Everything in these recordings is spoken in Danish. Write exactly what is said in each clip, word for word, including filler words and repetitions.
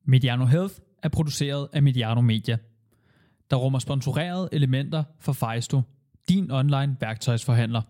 Mediano Health er produceret af Mediano Media, der rummer sponsorerede elementer for Fejsto, din online værktøjsforhandler.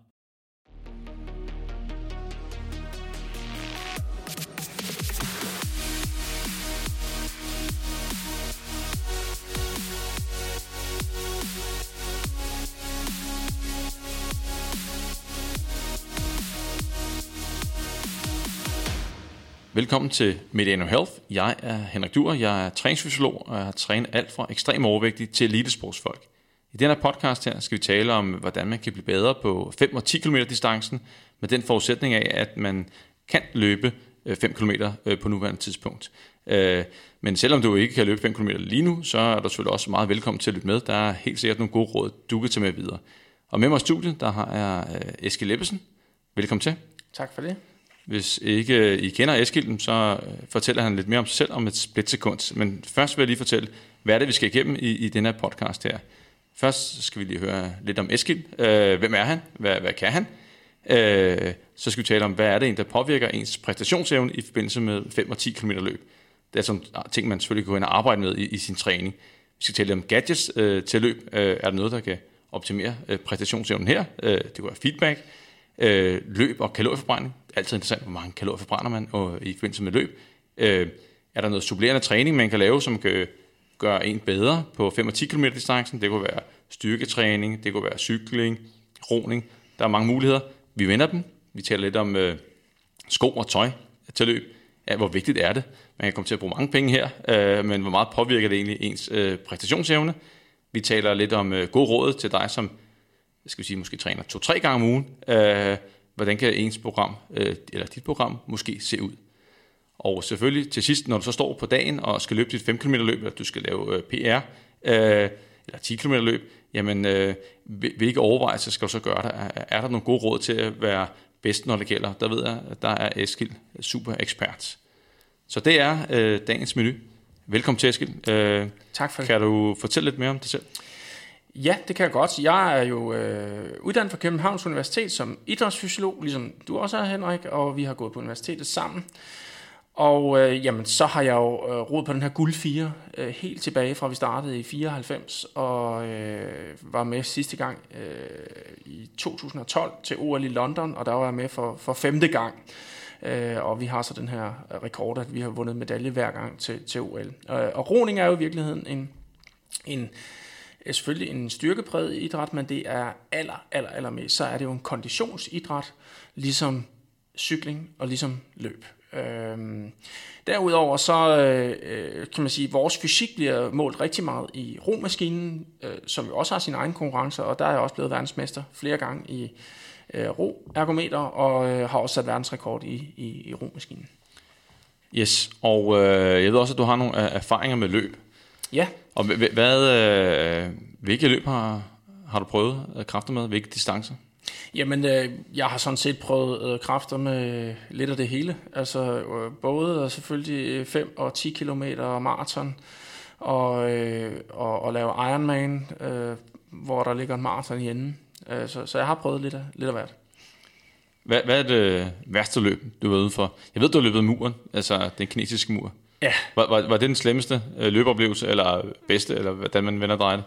Velkommen til Mediano Health. Jeg er Henrik Duer, jeg er træningsfysiolog, og jeg har trænet alt fra ekstrem overvægtige til elitesportsfolk. I denne podcast her skal vi tale om, hvordan man kan blive bedre på fem og ti kilometer distancen, med den forudsætning af, at man kan løbe fem kilometer på nuværende tidspunkt. Men selvom du ikke kan løbe fem kilometer lige nu, så er du selvfølgelig også meget velkommen til at lytte med. Der er helt sikkert nogle gode råd, du kan tage med videre. Og med mig i studiet, der har jeg Eskild Ebbesen. Velkommen til. Tak for det. Hvis ikke I kender Eskild, så fortæller han lidt mere om sig selv om et splitsekund. Men først vil jeg lige fortælle, hvad er det, vi skal igennem i, i den her podcast her. Først skal vi lige høre lidt om Eskild. Øh, hvem er han? Hvad, hvad kan han? Øh, så skal vi tale om, hvad er det, der påvirker ens præstationsevne i forbindelse med fem og ti kilometer løb. Det er sådan ting, man selvfølgelig kan gå ind og arbejde med i, i sin træning. Vi skal tale om gadgets øh, til løb. Øh, er der noget, der kan optimere øh, præstationsevnen her? Øh, det kan være feedback. Øh, løb og kalorieforbrænding. Altid interessant, hvor mange kalorier forbrænder man og, i forbindelse med løb. Øh, er der noget supplerende træning, man kan lave, som kan gøre en bedre på fem og ti kilometer distancen? Det kunne være styrketræning, det kunne være cykling, roning. Der er mange muligheder. Vi vender dem. Vi taler lidt om øh, sko og tøj til løb. Ja, hvor vigtigt er det? Man kan komme til at bruge mange penge her, øh, men hvor meget påvirker det egentlig ens øh, præstationsevne? Vi taler lidt om øh, gode råd til dig, som skal vi sige, måske træner to-tre gange om ugen. Øh, hvordan kan ens program, øh, eller dit program, måske se ud? Og selvfølgelig til sidst, når du så står på dagen og skal løbe dit fem kilometer løb, eller du skal lave øh, P R, øh, eller ti kilometer løb, jamen øh, hvilke overvejelser skal du så gøre der? Er, er der nogle gode råd til at være bedst, når det gælder? Der ved jeg, at der er Eskild super ekspert. Så det er øh, dagens menu. Velkommen til, Eskild. Øh, tak for det. Kan du fortælle lidt mere om dig selv? Ja, det kan jeg godt. Jeg er jo øh, uddannet fra Københavns Universitet som idrætsfysiolog, ligesom du også er, Henrik, og vi har gået på universitetet sammen. Og øh, jamen, så har jeg jo øh, rodet på den her guld fire øh, helt tilbage fra vi startede i fireoghalvfems, og øh, var med sidste gang øh, i to tusind og tolv til O L i London, og der var jeg med for, for femte gang. Øh, og vi har så den her rekord, at vi har vundet medalje hver gang til, til O L. Øh, og roning er jo i virkeligheden en... en er selvfølgelig en styrkepræget idræt, men det er aller, aller, aller mest, så er det jo en konditionsidræt, ligesom cykling og ligesom løb. Øhm, derudover så øh, kan man sige, at vores fysik bliver målt rigtig meget i romaskinen, øh, som jo også har sine egne konkurrencer, og der er jeg også blevet verdensmester flere gange i øh, ro-ergometer, og øh, har også sat verdensrekord i, i, i romaskinen. Yes, og øh, jeg ved også, at du har nogle erfaringer med løb. Ja. Og hvad, øh, hvilke løb har, har du prøvet kræfter med? Hvilke distancer? Jamen, øh, jeg har sådan set prøvet øh, kræfter med lidt af det hele. Altså øh, både selvfølgelig fem og ti kilometer maraton, og, øh, og, og lave Ironman, øh, hvor der ligger en maraton i enden. Øh, så, så jeg har prøvet lidt af, lidt af hvert. Hvad, hvad er det værste løb, du var ude for? Jeg ved, du har løbet muren, altså den kinesiske mur. Ja. Var, var, var det den slemmeste øh, løbeoplevelse, eller bedste, eller hvordan man vender dreje det?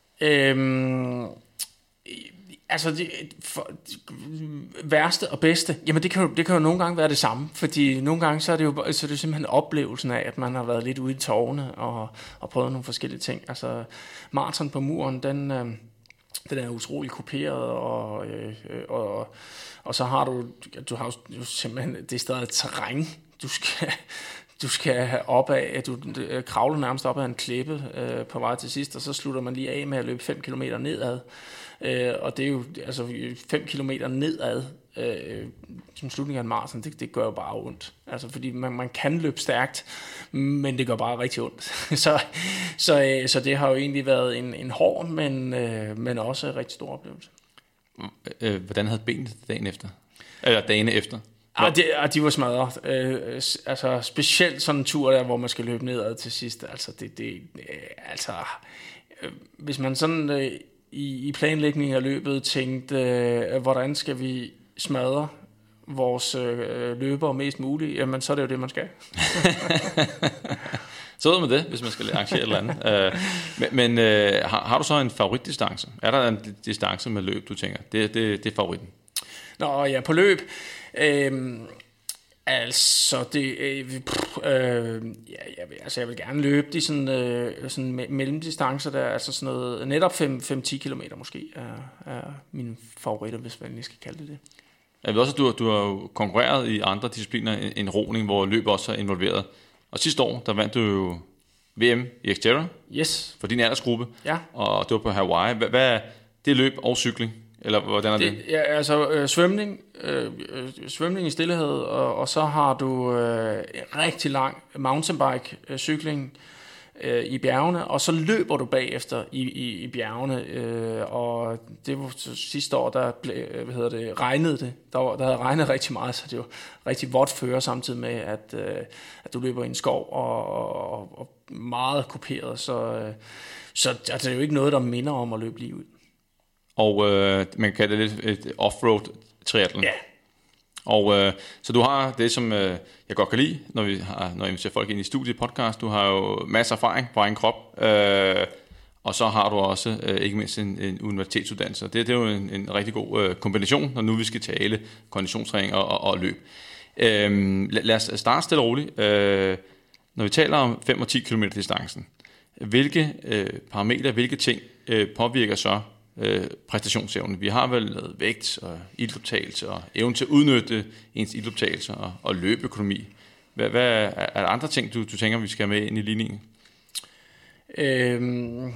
Øhm, altså, det, for, det, værste og bedste, jamen det kan, jo, det kan jo nogle gange være det samme, fordi nogle gange så er det jo så er det simpelthen oplevelsen af, at man har været lidt ude i tårne og, og prøvet nogle forskellige ting. Altså, maraton på muren, den, øh, den er utrolig kuperet, og, øh, og, og så har du, du har jo simpelthen, det er stadig terræn, du skal... Du skal have op af, du kravler nærmest op ad en klippe øh, på vej til sidst, og så slutter man lige af med at løbe fem kilometer nedad. Øh, og det er jo altså fem kilometer nedad, øh, som slutningen af en maraton, det, det gør jo bare ondt. Altså fordi man, man kan løbe stærkt, men det gør bare rigtig ondt. så, så, så det har jo egentlig været en, en hård, men, øh, men også en rigtig stor oplevelse. Hvordan havde benet dagen efter? Eller dagene efter? Ah, de, ah, de var smadret. Øh, altså specielt sådan en tur der, hvor man skal løbe nedad til sidst. Altså det, det øh, altså øh, hvis man sådan øh, i, i planlægningen af løbet tænkte, øh, hvordan skal vi smadre vores øh, løbere mest muligt, jamen så er det jo det, man skal. Så ud med det, hvis man skal arrangere et eller andet. Uh, men men uh, har, har du så en favoritdistance? Er der en distance med løb, du tænker, det, det, det er favoritten? Nå ja, på løb. Øhm, altså, det, øh, øh, ja, jeg, vil, altså, jeg vil gerne løbe de sådan, øh, sådan me- mellemdistancer der, altså sådan noget, netop fem til ti kilometer måske, er, er mine favoritter, hvis man lige skal kalde det det. Jeg ved også, at du, du har jo konkurreret i andre discipliner end roning, hvor løb også er involveret. Og sidste år, der vandt du jo V M i Xterra Yes. for din aldersgruppe, Ja. og det var på Hawaii. Hvad, hvad er det løb og cykling? Eller hvordan er det? Det, ja, altså øh, svømning, øh, øh, svømning i stillehed, og, og så har du øh, rigtig lang mountainbike øh, cykling øh, i bjergene, og så løber du bagefter i, i, i bjergene, øh, og det var sidste år, der ble, hvad hedder det, regnede det, der, var, der havde regnet rigtig meget, så det var rigtig vådt føre, samtidig med, at, øh, at du løber i en skov, og, og, og meget kuperet, så, øh, så altså, det er jo ikke noget, der minder om at løbe lige ud. Og øh, man kan det lidt et off-road triathlon. Ja. Og øh, så du har det, som øh, jeg godt kan lide, når vi har, når jeg inviterer folk ind i studiet podcast. Du har jo masser af erfaring på egen krop, øh, og så har du også øh, ikke mindst en, en universitetsuddannelse. Det, det er jo en, en rigtig god øh, kombination, når nu vi skal tale konditionstræning og, og, og løb. Øh, lad, lad os starte stille og roligt. Øh, når vi taler om fem og ti kilometer distancen, hvilke øh, parametre, hvilke ting øh, påvirker så Øh, præstationsevne. Vi har vel noget vægt og ildoptagelse og evne til at udnytte ens ildoptagelse og, og løbeøkonomi. Hvad, hvad er, er der andre ting, du, du tænker, vi skal have med ind i ligningen? Øhm,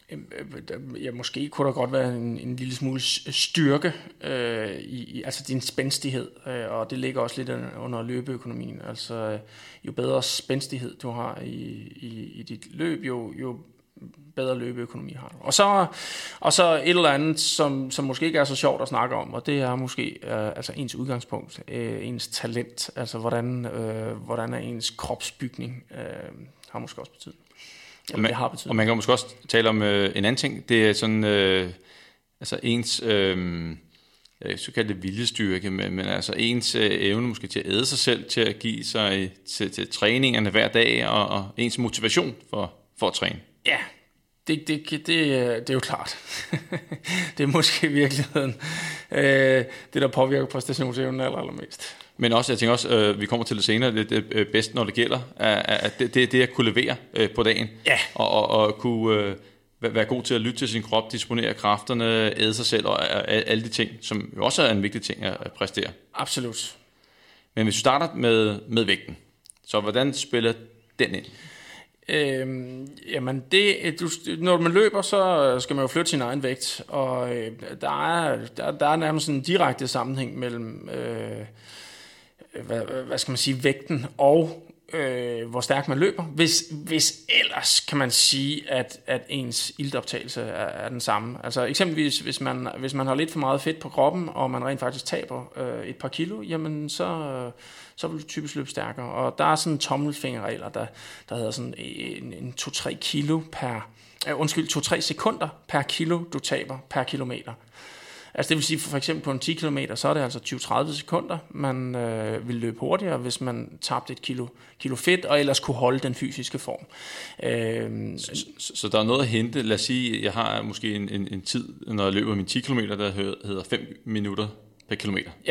ja, måske kunne der godt være en, en lille smule styrke øh, i, altså din spændstighed, øh, og det ligger også lidt under løbeøkonomien. Altså jo bedre spændstighed du har i, i, i dit løb, jo, jo bedre løbeøkonomi har du. Og så, og så et eller andet, som, som måske ikke er så sjovt at snakke om, og det er måske øh, altså ens udgangspunkt, øh, ens talent, altså hvordan, øh, hvordan er ens kropsbygning, øh, har måske også betydning. Eller man, det har betydning. Og man kan måske også tale om øh, en anden ting, det er sådan, øh, altså ens, øh, jeg skal kalde det viljestyrke, men, men altså ens øh, evne måske til at æde sig selv, til at give sig til, til træningerne hver dag, og, og ens motivation for, for at træne. Ja, det, det, det, det er jo klart. Det er måske i virkeligheden øh, det, der påvirker præstationsevnen aller, allermest. Men også, jeg tænker også, øh, vi kommer til det senere, det, det bedste, når det gælder, at det, det, det at kunne levere øh, på dagen, ja. og, og, og kunne øh, være god til at lytte til sin krop, disponere kræfterne, æde sig selv, og øh, alle de ting, som jo også er en vigtig ting at præstere. Absolut. Men hvis vi starter med, med vægten, så hvordan spiller den ind? Øhm, jamen det, du, når man løber, så skal man jo flytte sin egen vægt, og øh, der, er, der, der er nærmest en direkte sammenhæng mellem øh, hvad, hvad skal man sige, vægten og øh, hvor stærkt man løber, hvis, hvis ellers kan man sige, at, at ens iltoptagelse er, er den samme. Altså eksempelvis, hvis man, hvis man har lidt for meget fedt på kroppen, og man rent faktisk taber øh, et par kilo, jamen så, øh, så vil du typisk løbe stærkere. Og der er sådan tommelfingerregler, der, der hedder sådan en, en to til tre kilo per, øh, undskyld, to til tre sekunder per kilo, du taber per kilometer. Altså det vil sige, for eksempel på en ti kilometer, så er det altså tyve til tredive sekunder, man øh, vil løbe hurtigere, hvis man tabte et kilo, kilo fedt, og ellers kunne holde den fysiske form. Øh, så, så, så der er noget at hente. Lad os sige, jeg har måske en, en, en tid, når jeg løber mine ti kilometer, der hedder fem minutter per kilometer. Ja.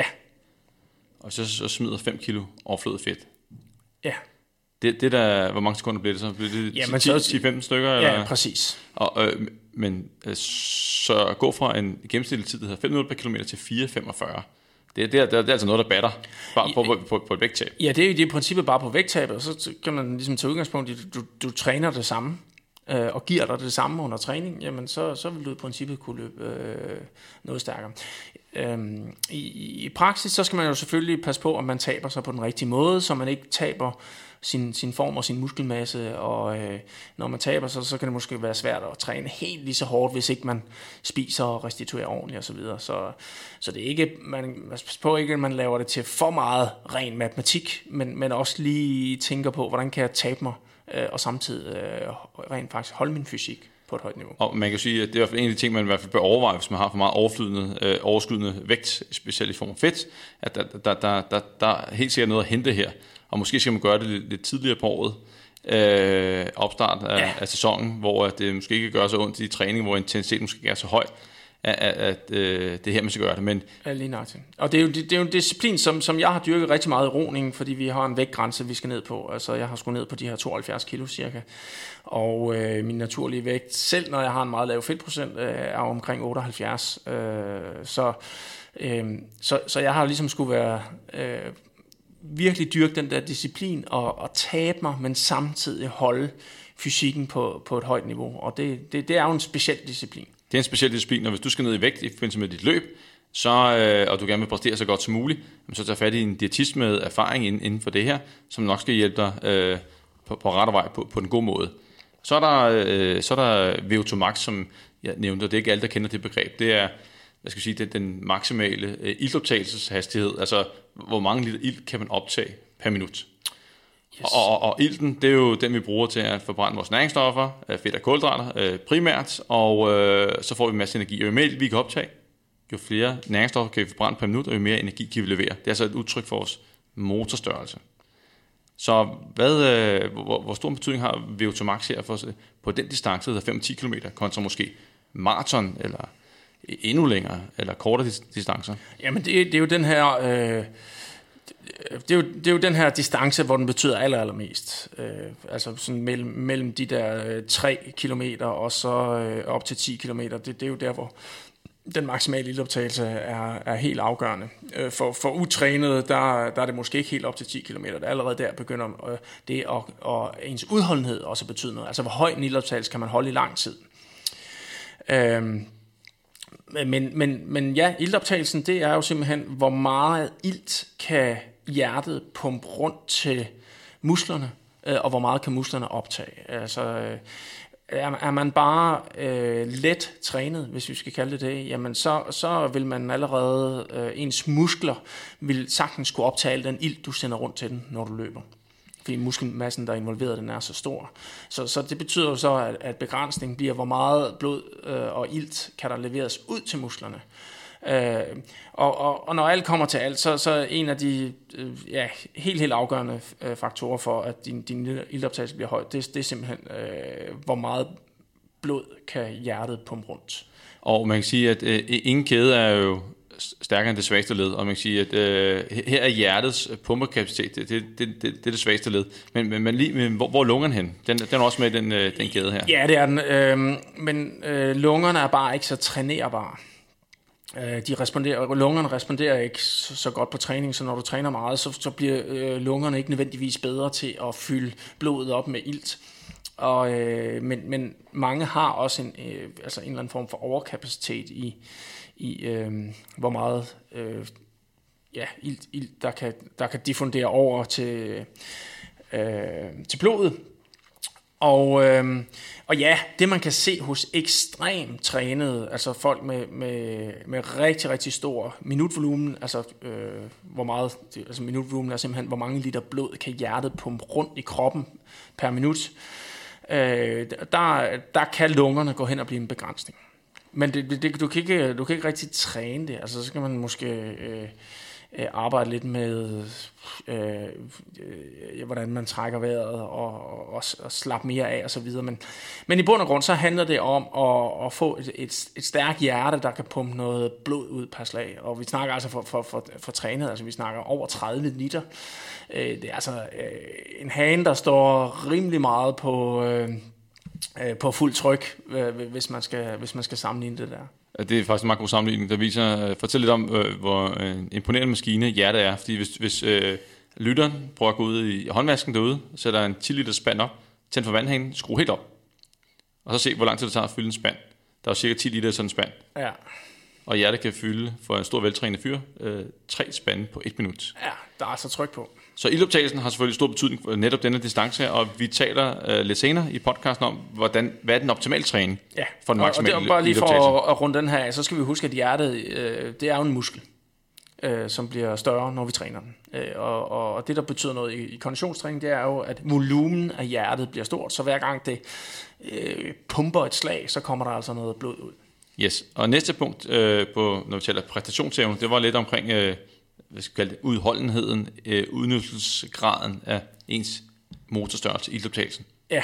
Og så, så smider fem kilo overflødet fedt. Ja. Det, det der, hvor mange sekunder bliver det så? Bliver det Jamen, ti til femten stykker? Ja, eller? præcis. Og, øh, men øh, så gå fra en gennemsnitlig tid, der hedder fem minutter per kilometer, til fire femogfyrre. Det, det, er, det er altså noget, der batter bare på, på, på, på et vægttab. Ja, det er jo i princippet bare på vægttabet, og så kan man ligesom tage udgangspunkt i, at du, du træner det samme, øh, og giver dig det samme under træning, jamen så, så vil du i princippet kunne løbe øh, noget stærkere. Øhm, i, I praksis, så skal man jo selvfølgelig passe på, om man taber sig på den rigtige måde, så man ikke taber sin, sin form og sin muskelmasse, og øh, når man taber sig, så kan det måske være svært at træne helt lige så hårdt, hvis ikke man spiser og restituerer ordentligt osv. Så, så, så det er ikke, man, man passer på ikke, at man laver det til for meget ren matematik, men, men også lige tænker på, hvordan kan jeg tabe mig, øh, og samtidig øh, rent faktisk holde min fysik på et højt niveau. Og man kan sige, at det er i hvert fald en af de ting, man i hvert fald bør overveje, hvis man har for meget overflydende, øh, overskydende vægt, specielt i form af fedt, at der, der, der, der, der er helt sikkert noget at hente her. Og måske skal man gøre det lidt, lidt tidligere på året. øh, opstart af, ja. af sæsonen, hvor det måske ikke gør så ondt i træning, hvor intensiteten måske er så høj, at, at, at øh, det er her, man skal gøre det. Men ja, lige nøjagtigt. Og det er jo, det, det er jo en disciplin, som, som jeg har dyrket rigtig meget i roning, fordi vi har en vægtgrænse, vi skal ned på. Altså, jeg har sgu ned på de her tooghalvfjerds kilo cirka. Og øh, min naturlige vægt, selv når jeg har en meget lav fedtprocent, øh, er omkring otteoghalvfjerds. Øh, så, øh, så, så jeg har ligesom skulle være... Øh, virkelig dyrke den der disciplin og, og tabe mig, men samtidig holde fysikken på, på et højt niveau. Og det, det, det er jo en speciel disciplin. Det er en speciel disciplin, og hvis du skal ned i vægt i forbindelse med dit løb, så, øh, og du gerne vil præstere så godt som muligt, så tager fat i en diætist med erfaring inden, inden for det her, som nok skal hjælpe dig øh, på, på rette vej på, på den gode måde. Så er der, øh, så er der V O to max, som jeg nævnte, og det er ikke alle, der kender det begreb. Det er, hvad skal jeg sige, det er den maksimale øh, iltoptagelseshastighed, altså hvor mange liter ilt kan man optage per minut. Yes. Og, og, og ilten, det er jo den, vi bruger til at forbrænde vores næringsstoffer, fedt og kulhydrater øh, primært, og øh, så får vi en masse energi. Og jo mere ilt vi kan optage, jo flere næringsstoffer kan vi forbrænde per minut, og jo mere energi kan vi levere. Det er altså et udtryk for vores motorstørrelse. Så hvad, øh, hvor, hvor stor betydning har V O to max her for, på den distance, der er fem til ti kilometer, kontra måske maraton, eller endnu længere, eller kortere distancer? Jamen, det, det er jo den her... Øh Det er, jo, det er jo den her distance, hvor den betyder aller, allermest. Øh, altså sådan mellem, mellem de der øh, tre kilometer og så øh, op til ti kilometer. Det, det er jo der, hvor den maksimale iltoptagelse er, er helt afgørende. Øh, for, for utrænede, der, der er det måske ikke helt op til ti kilometer. Der allerede der begynder øh, det, og, og ens udholdenhed også betyder noget. Altså hvor høj en iltoptagelse kan man holde i lang tid. Øh, Men, men, men ja, iltoptagelsen, det er jo simpelthen, hvor meget ilt kan hjertet pumpe rundt til musklerne, øh, og hvor meget kan musklerne optage. Altså, øh, er, er man bare øh, let trænet, hvis vi skal kalde det det, jamen så, så vil man allerede, øh, ens muskler vil sagtens kunne optage al den ilt, du sender rundt til den, når du løber. Fordi muskelmassen, der er involveret, den er så stor. Så, så det betyder jo så, at, at begrænsning bliver, hvor meget blod øh, og ilt kan der leveres ud til musklerne. Øh, og, og, og når alt kommer til alt, så, så en af de øh, ja, helt, helt afgørende øh, faktorer for, at din, din iltoptagelse bliver høj, det, det er simpelthen, øh, hvor meget blod kan hjertet pumpe rundt. Og man kan sige, at øh, ingen kæde er jo stærkere end det svageste led, og man kan sige, at øh, her er hjertets pumpekapacitet, det, det, det, det, det er det svageste led. Men, men, men, lige, men hvor, hvor er lungerne hen? Den, den er også med i den, øh, den kæde her. Ja, det er den, øh, men øh, lungerne er bare ikke så trænerbare. Øh, de responderer, lungerne responderer ikke så, så godt på træning, så når du træner meget, så, så bliver øh, lungerne ikke nødvendigvis bedre til at fylde blodet op med ilt. Og, øh, men, men mange har også en, øh, altså en eller anden form for overkapacitet i, i øh, hvor meget øh, ja, ilt, ilt der, kan, der kan diffundere over til, øh, til blodet. Og, øh, og ja, det man kan se hos ekstremt trænede, altså folk med, med, med rigtig, rigtig stor minutvolumen, altså øh, hvor meget, altså minutvolumen er simpelthen, hvor mange liter blod kan hjertet pumpe rundt i kroppen per minut. Øh, der, der kan lungerne gå hen og blive en begrænsning. Men det, det, du, kan ikke, du kan ikke rigtig træne det. Altså, så skal man måske øh, øh, arbejde lidt med, øh, øh, hvordan man trækker vejret og, og, og slappe mere af og så videre. Men, men i bund og grund, så handler det om at, at få et, et, et stærkt hjerte, der kan pumpe noget blod ud per slag. Og vi snakker altså for, for, for, for trænet, altså vi snakker over tredive liter. Øh, det er altså øh, en hane, der står rimelig meget på... Øh, på fuld tryk, hvis man skal, hvis man skal sammenligne det der. Det er faktisk en meget god sammenligning, der viser, fortæl lidt om, hvor imponerende maskine hjertet er, fordi hvis, hvis øh, lytteren prøver at gå ud i håndvasken derude, sætter en ti liter spand op, tænd for vandhanen, skru helt op, og så se, hvor lang tid det tager at fylde en spand. Der er cirka ti liter i sådan en spand. Ja. Og hjertet kan fylde, for en stor veltrænet fyr, øh, tre spande på et minut. Ja, der er altså tryk på. Så iltoptagelsen har selvfølgelig stor betydning for netop denne distance her, og vi taler øh, lidt senere i podcasten om, hvordan, hvad er den optimale træning ja. for den maksimale iltoptagelse. Og det er bare lige for at, at runde den her, så skal vi huske, at hjertet, øh, det er jo en muskel, øh, som bliver større, når vi træner den. Øh, og, og det, der betyder noget i, i konditionstræning, det er jo, at volumen af hjertet bliver stort, så hver gang det øh, pumper et slag, så kommer der altså noget blod ud. Yes, og næste punkt, øh, på, når vi taler præstationsevne, det var lidt omkring... Øh, hvad skal vi kalde det, udholdenheden, øh, udnyttelsesgraden af ens motorstørrelse, iltoptagelsen. Ja,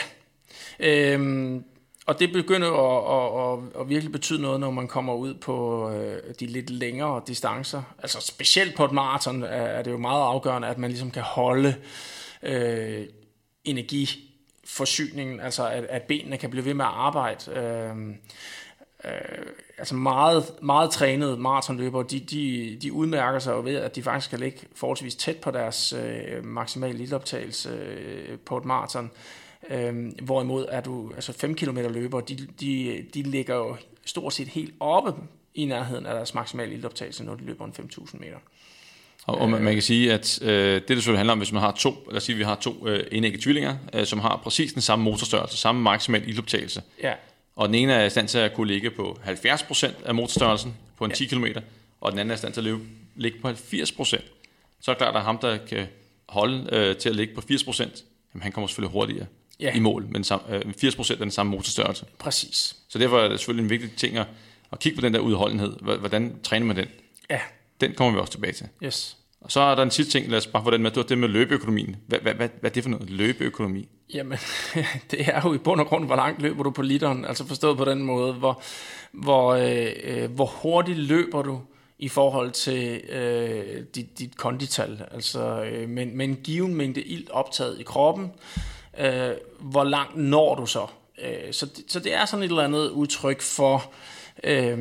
øhm, og det begynder at, at, at, at virkelig betyde noget, når man kommer ud på øh, de lidt længere distancer. Altså specielt på et maraton er, er det jo meget afgørende, at man ligesom kan holde øh, energiforsyningen, altså at, at benene kan blive ved med at arbejde. Øh, øh, altså meget, meget trænede maratonløbere, de, de, de udmærker sig jo ved, at de faktisk kan ligge forholdsvis tæt på deres øh, maksimale iltoptagelse øh, på et maraton. Øhm, hvorimod er du altså fem kilometer løbere, de, de, de ligger jo stort set helt oppe i nærheden af deres maksimale iltoptagelse, når de løber en fem tusind meter. Og, og man, man kan sige, at øh, det, det selvfølgelig handler om, hvis man har to, lad os sige, vi har to øh, enæggede tvillinger, øh, som har præcis den samme motorstørrelse, samme maksimal iltoptagelse. Ja. Og den ene er i stand til at kunne ligge på halvfjerds procent af motorstørrelsen på en ja. ti kilometer, og den anden er i stand til at løbe, ligge på halvfjerds procent. Så er det klart, at ham, der kan holde øh, til at ligge på firs procent, jamen, han kommer selvfølgelig hurtigere. Ja. I mål, men firs procent af den samme motorstørrelse. Præcis. Så derfor er det selvfølgelig en vigtig ting at, at kigge på den der udholdenhed. Hvordan træner man den? Ja. Den kommer vi også tilbage til. Yes. Og så er der en sidste ting, lad os bare få den med, det med løbeøkonomien. Hvad, hvad, hvad, hvad er det for noget, løbeøkonomi? Jamen, det er jo i bund og grund, hvor langt løber du på literen, altså forstået på den måde, hvor, hvor, øh, hvor hurtigt løber du i forhold til øh, dit, dit kondital, altså øh, med, med en given mængde ilt optaget i kroppen. Øh, hvor langt når du så? Øh, så, det, så det er sådan et eller andet udtryk for, øh,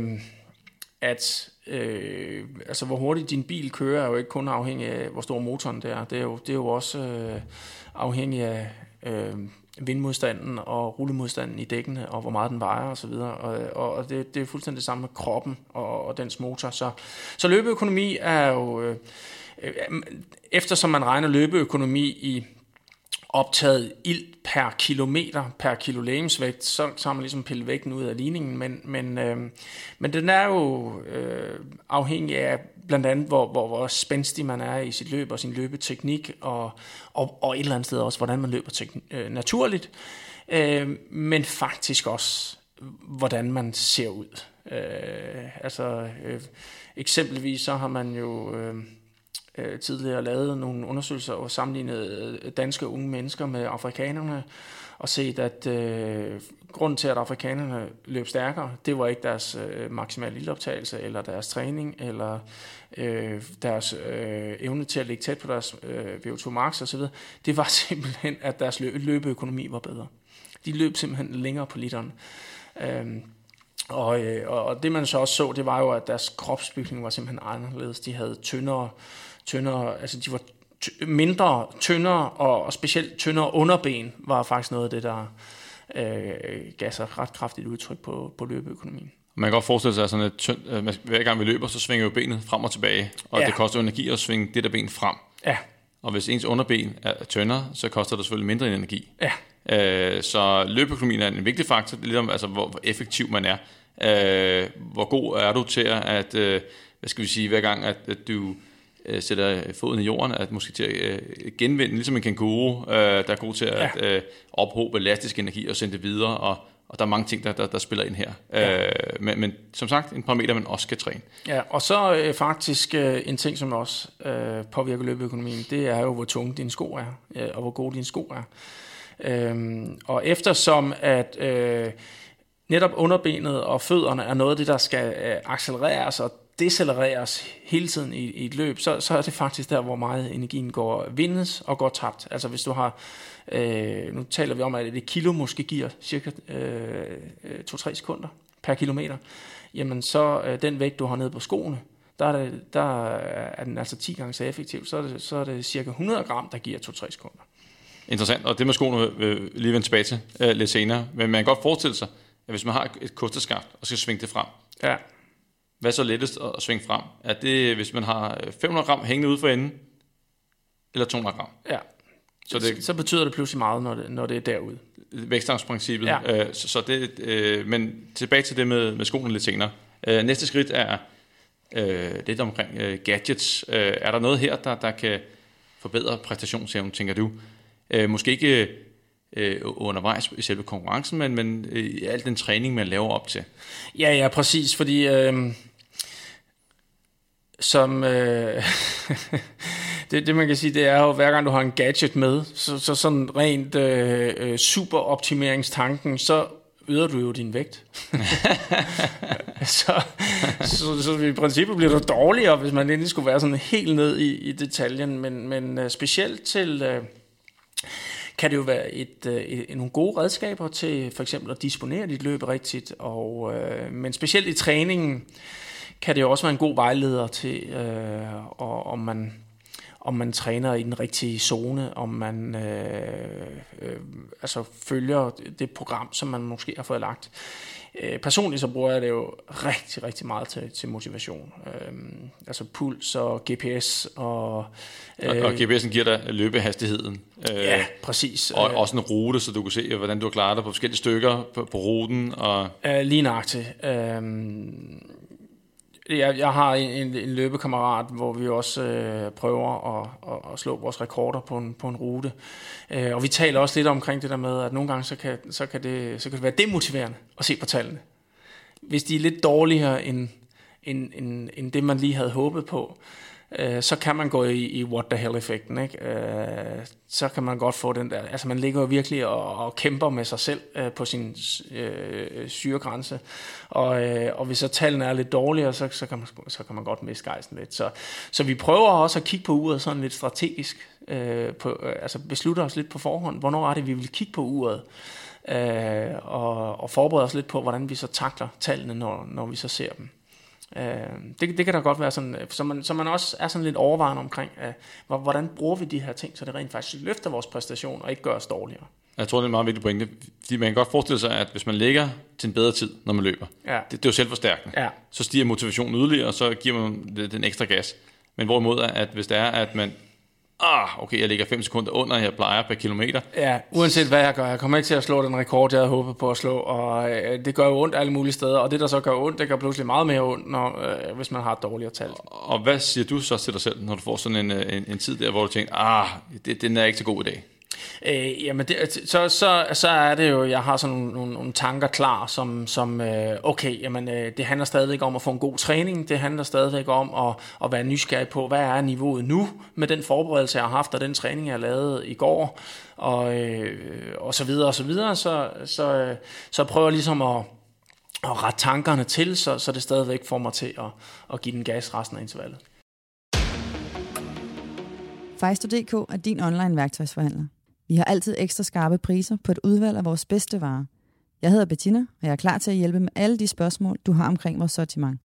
at øh, altså hvor hurtigt din bil kører, er jo ikke kun afhængig af, hvor stor motoren det er. Det er jo, det er jo også øh, afhængig af øh, vindmodstanden og rullemodstanden i dækkene, og hvor meget den vejer og så videre. Og, og det, det er fuldstændig det samme med kroppen og, og dens motor. Så, så løbeøkonomi er jo, øh, øh, eftersom man regner løbeøkonomi i optaget ilt per kilometer, per kilo legemsvægt, så, så har man ligesom pillet vægten ud af ligningen, men, men, øh, men den er jo øh, afhængig af blandt andet, hvor, hvor, hvor spændstig man er i sit løb og sin løbeteknik, og, og, og et eller andet sted også, hvordan man løber tekn- øh, naturligt, øh, men faktisk også, hvordan man ser ud. Øh, altså øh, eksempelvis så har man jo øh, tidligere lavet nogle undersøgelser og sammenlignet danske unge mennesker med afrikanerne, og set, at øh, grunden til, at afrikanerne løb stærkere, det var ikke deres øh, maksimale iltoptagelse, eller deres træning, eller øh, deres øh, evne til at ligge tæt på deres øh, V O to max osv. Det var simpelthen, at deres lø- løbeøkonomi var bedre. De løb simpelthen længere på literen. Øhm, og, øh, og det man så også så, det var jo, at deres kropsbygning var simpelthen anderledes. De havde tyndere, tyndere altså de var ty- mindre, tyndere, og, og specielt tyndere underben var faktisk noget af det, der øh, gav sig ret kraftigt udtryk på, på løbeøkonomien. Man kan godt forestille sig, sådan et tynd, øh, hver gang vi løber, så svinger jo benet frem og tilbage, og ja. Det koster energi at svinge det der ben frem. Ja. Og hvis ens underben er tyndere, så koster det selvfølgelig mindre energi. Ja. Øh, så løbeøkonomien er en vigtig faktor, lidt om, altså, hvor, hvor effektiv man er. Øh, hvor god er du til at, øh, hvad skal vi sige, hver gang, at, at du øh, sætter foden i jorden, at måske til at øh, genvinde, ligesom en kænguru, øh, der er god til at ja. øh, ophobe elastisk energi og sende det videre, og, og der er mange ting, der, der, der spiller ind her. Ja. Øh, men, men som sagt, en parameter, man også skal træne. Ja, og så øh, faktisk øh, en ting, som også øh, påvirker løbeøkonomien, det er jo, hvor tunge dine sko er, øh, og hvor gode dine sko er. Øhm, og eftersom at øh, netop underbenet og fødderne er noget af det, der skal øh, accelereres og decelereres hele tiden i, i et løb, så, så er det faktisk der, hvor meget energien går vindes og går tabt. Altså hvis du har, øh, nu taler vi om, at et kilo måske giver cirka øh, to til tre sekunder per kilometer, jamen så øh, den vægt, du har nede på skoene, der er, det, der er den altså ti gange så effektiv, så er det, så er det cirka hundrede gram, der giver to til tre sekunder. Interessant, og det med skoene vil øh, lige vende tilbage til øh, lidt senere, men man kan godt forestille sig, at hvis man har et kosteskaft og skal svinge det frem, ja. Hvad er så lettest at svinge frem? Er det, hvis man har fem hundrede gram hængende ude for enden, eller to hundrede gram? Ja, så, det, så betyder det pludselig meget, når det, når det er derude. Vægtstangprincippet. Ja. Øh, så, så det, øh, men tilbage til det med, med skoene lidt senere. Øh, næste skridt er øh, lidt omkring øh, gadgets. Øh, er der noget her, der, der kan forbedre præstationsevnen, tænker du? Øh, måske ikke øh, undervejs i selve konkurrencen, men, men øh, i al den træning, man laver op til. Ja, ja, præcis, fordi øh, som øh, det, det man kan sige, det er jo, hver gang du har en gadget med, så, så sådan rent øh, superoptimeringstanken, så øger du jo din vægt. så, så, så i princippet bliver du dårligere, hvis man endelig skulle være sådan helt ned i, i detaljen, men, men uh, specielt til... Uh, kan det jo være et, et, et, nogle gode redskaber til for eksempel at disponere dit løb rigtigt, og, øh, men specielt i træningen kan det jo også være en god vejleder til, øh, og, om, man, om man træner i den rigtige zone, om man øh, øh, altså følger det program, som man måske har fået lagt. Øh, personligt så bruger jeg det jo rigtig, rigtig meget til, til motivation. Øh, altså puls og G P S. Og, øh, og, og G P S'en giver dig løbehastigheden. Øh, ja, præcis. Og også en rute, så du kan se, hvordan du har klaret dig på forskellige stykker på, på ruten. Og øh, lige nøjagtigt. Øh, jeg, jeg har en, en løbekammerat, hvor vi også øh, prøver at, at, at slå vores rekorder på en, på en rute. Øh, og vi taler også lidt omkring det der med, at nogle gange så kan, så kan, det, så kan det være demotiverende at se på tallene. Hvis de er lidt dårligere end, end, end, end det, man lige havde håbet på, øh, så kan man gå i, i what the hell-effekten. Ikke? Øh, så kan man godt få den der... Altså man ligger jo virkelig og, og kæmper med sig selv øh, på sin øh, syregrænse. Og, øh, og hvis så tallene er lidt dårligere, så, så, kan, man, så kan man godt miste gejsten lidt. Så, så vi prøver også at kigge på uret sådan lidt strategisk. Øh, på, øh, altså beslutte os lidt på forhånd. Hvornår er det, vi vil kigge på uret? Øh, og, og forberede os lidt på, hvordan vi så takler tallene, når, når vi så ser dem. Øh, det, det kan da godt være sådan, så man, så man også er sådan lidt overvejende omkring, øh, hvordan bruger vi de her ting, så det rent faktisk løfter vores præstation og ikke gør os dårligere. Jeg tror, det er en meget vigtig pointe, fordi man kan godt forestille sig, at hvis man ligger til en bedre tid, når man løber, ja. det, det er jo selvforstærkende, ja. så stiger motivationen yderligere, og så giver man den ekstra gas. Men hvorimod, at hvis det er, at man ah, okay, jeg ligger fem sekunder under, jeg plejer per kilometer. Ja, uanset hvad jeg gør, jeg kommer ikke til at slå den rekord, jeg havde håbet på at slå, og øh, det gør jo ondt alle mulige steder, og det der så gør ondt, det gør pludselig meget mere ondt, når, øh, hvis man har et dårligere tal. Og hvad siger du så til dig selv, når du får sådan en, en, en tid der, hvor du tænker, ah, det, den er ikke så god i dag? Øh, jamen det, så, så, så er det jo, jeg har sådan nogle, nogle, nogle tanker klar, som, som øh, okay, jamen, øh, det handler stadigvæk om at få en god træning, det handler stadigvæk om at, at være nysgerrig på, hvad er niveauet nu, med den forberedelse, jeg har haft, og den træning, jeg lavede i går, og, øh, og så videre, og så videre, så, så, øh, så prøver jeg ligesom at, at rette tankerne til, så, så det stadigvæk får mig til at, at give den gas resten af intervallet. Fejsto punktum d k er din online værktøjsforhandler. Vi har altid ekstra skarpe priser på et udvalg af vores bedste varer. Jeg hedder Bettina, og jeg er klar til at hjælpe med alle de spørgsmål, du har omkring vores sortiment.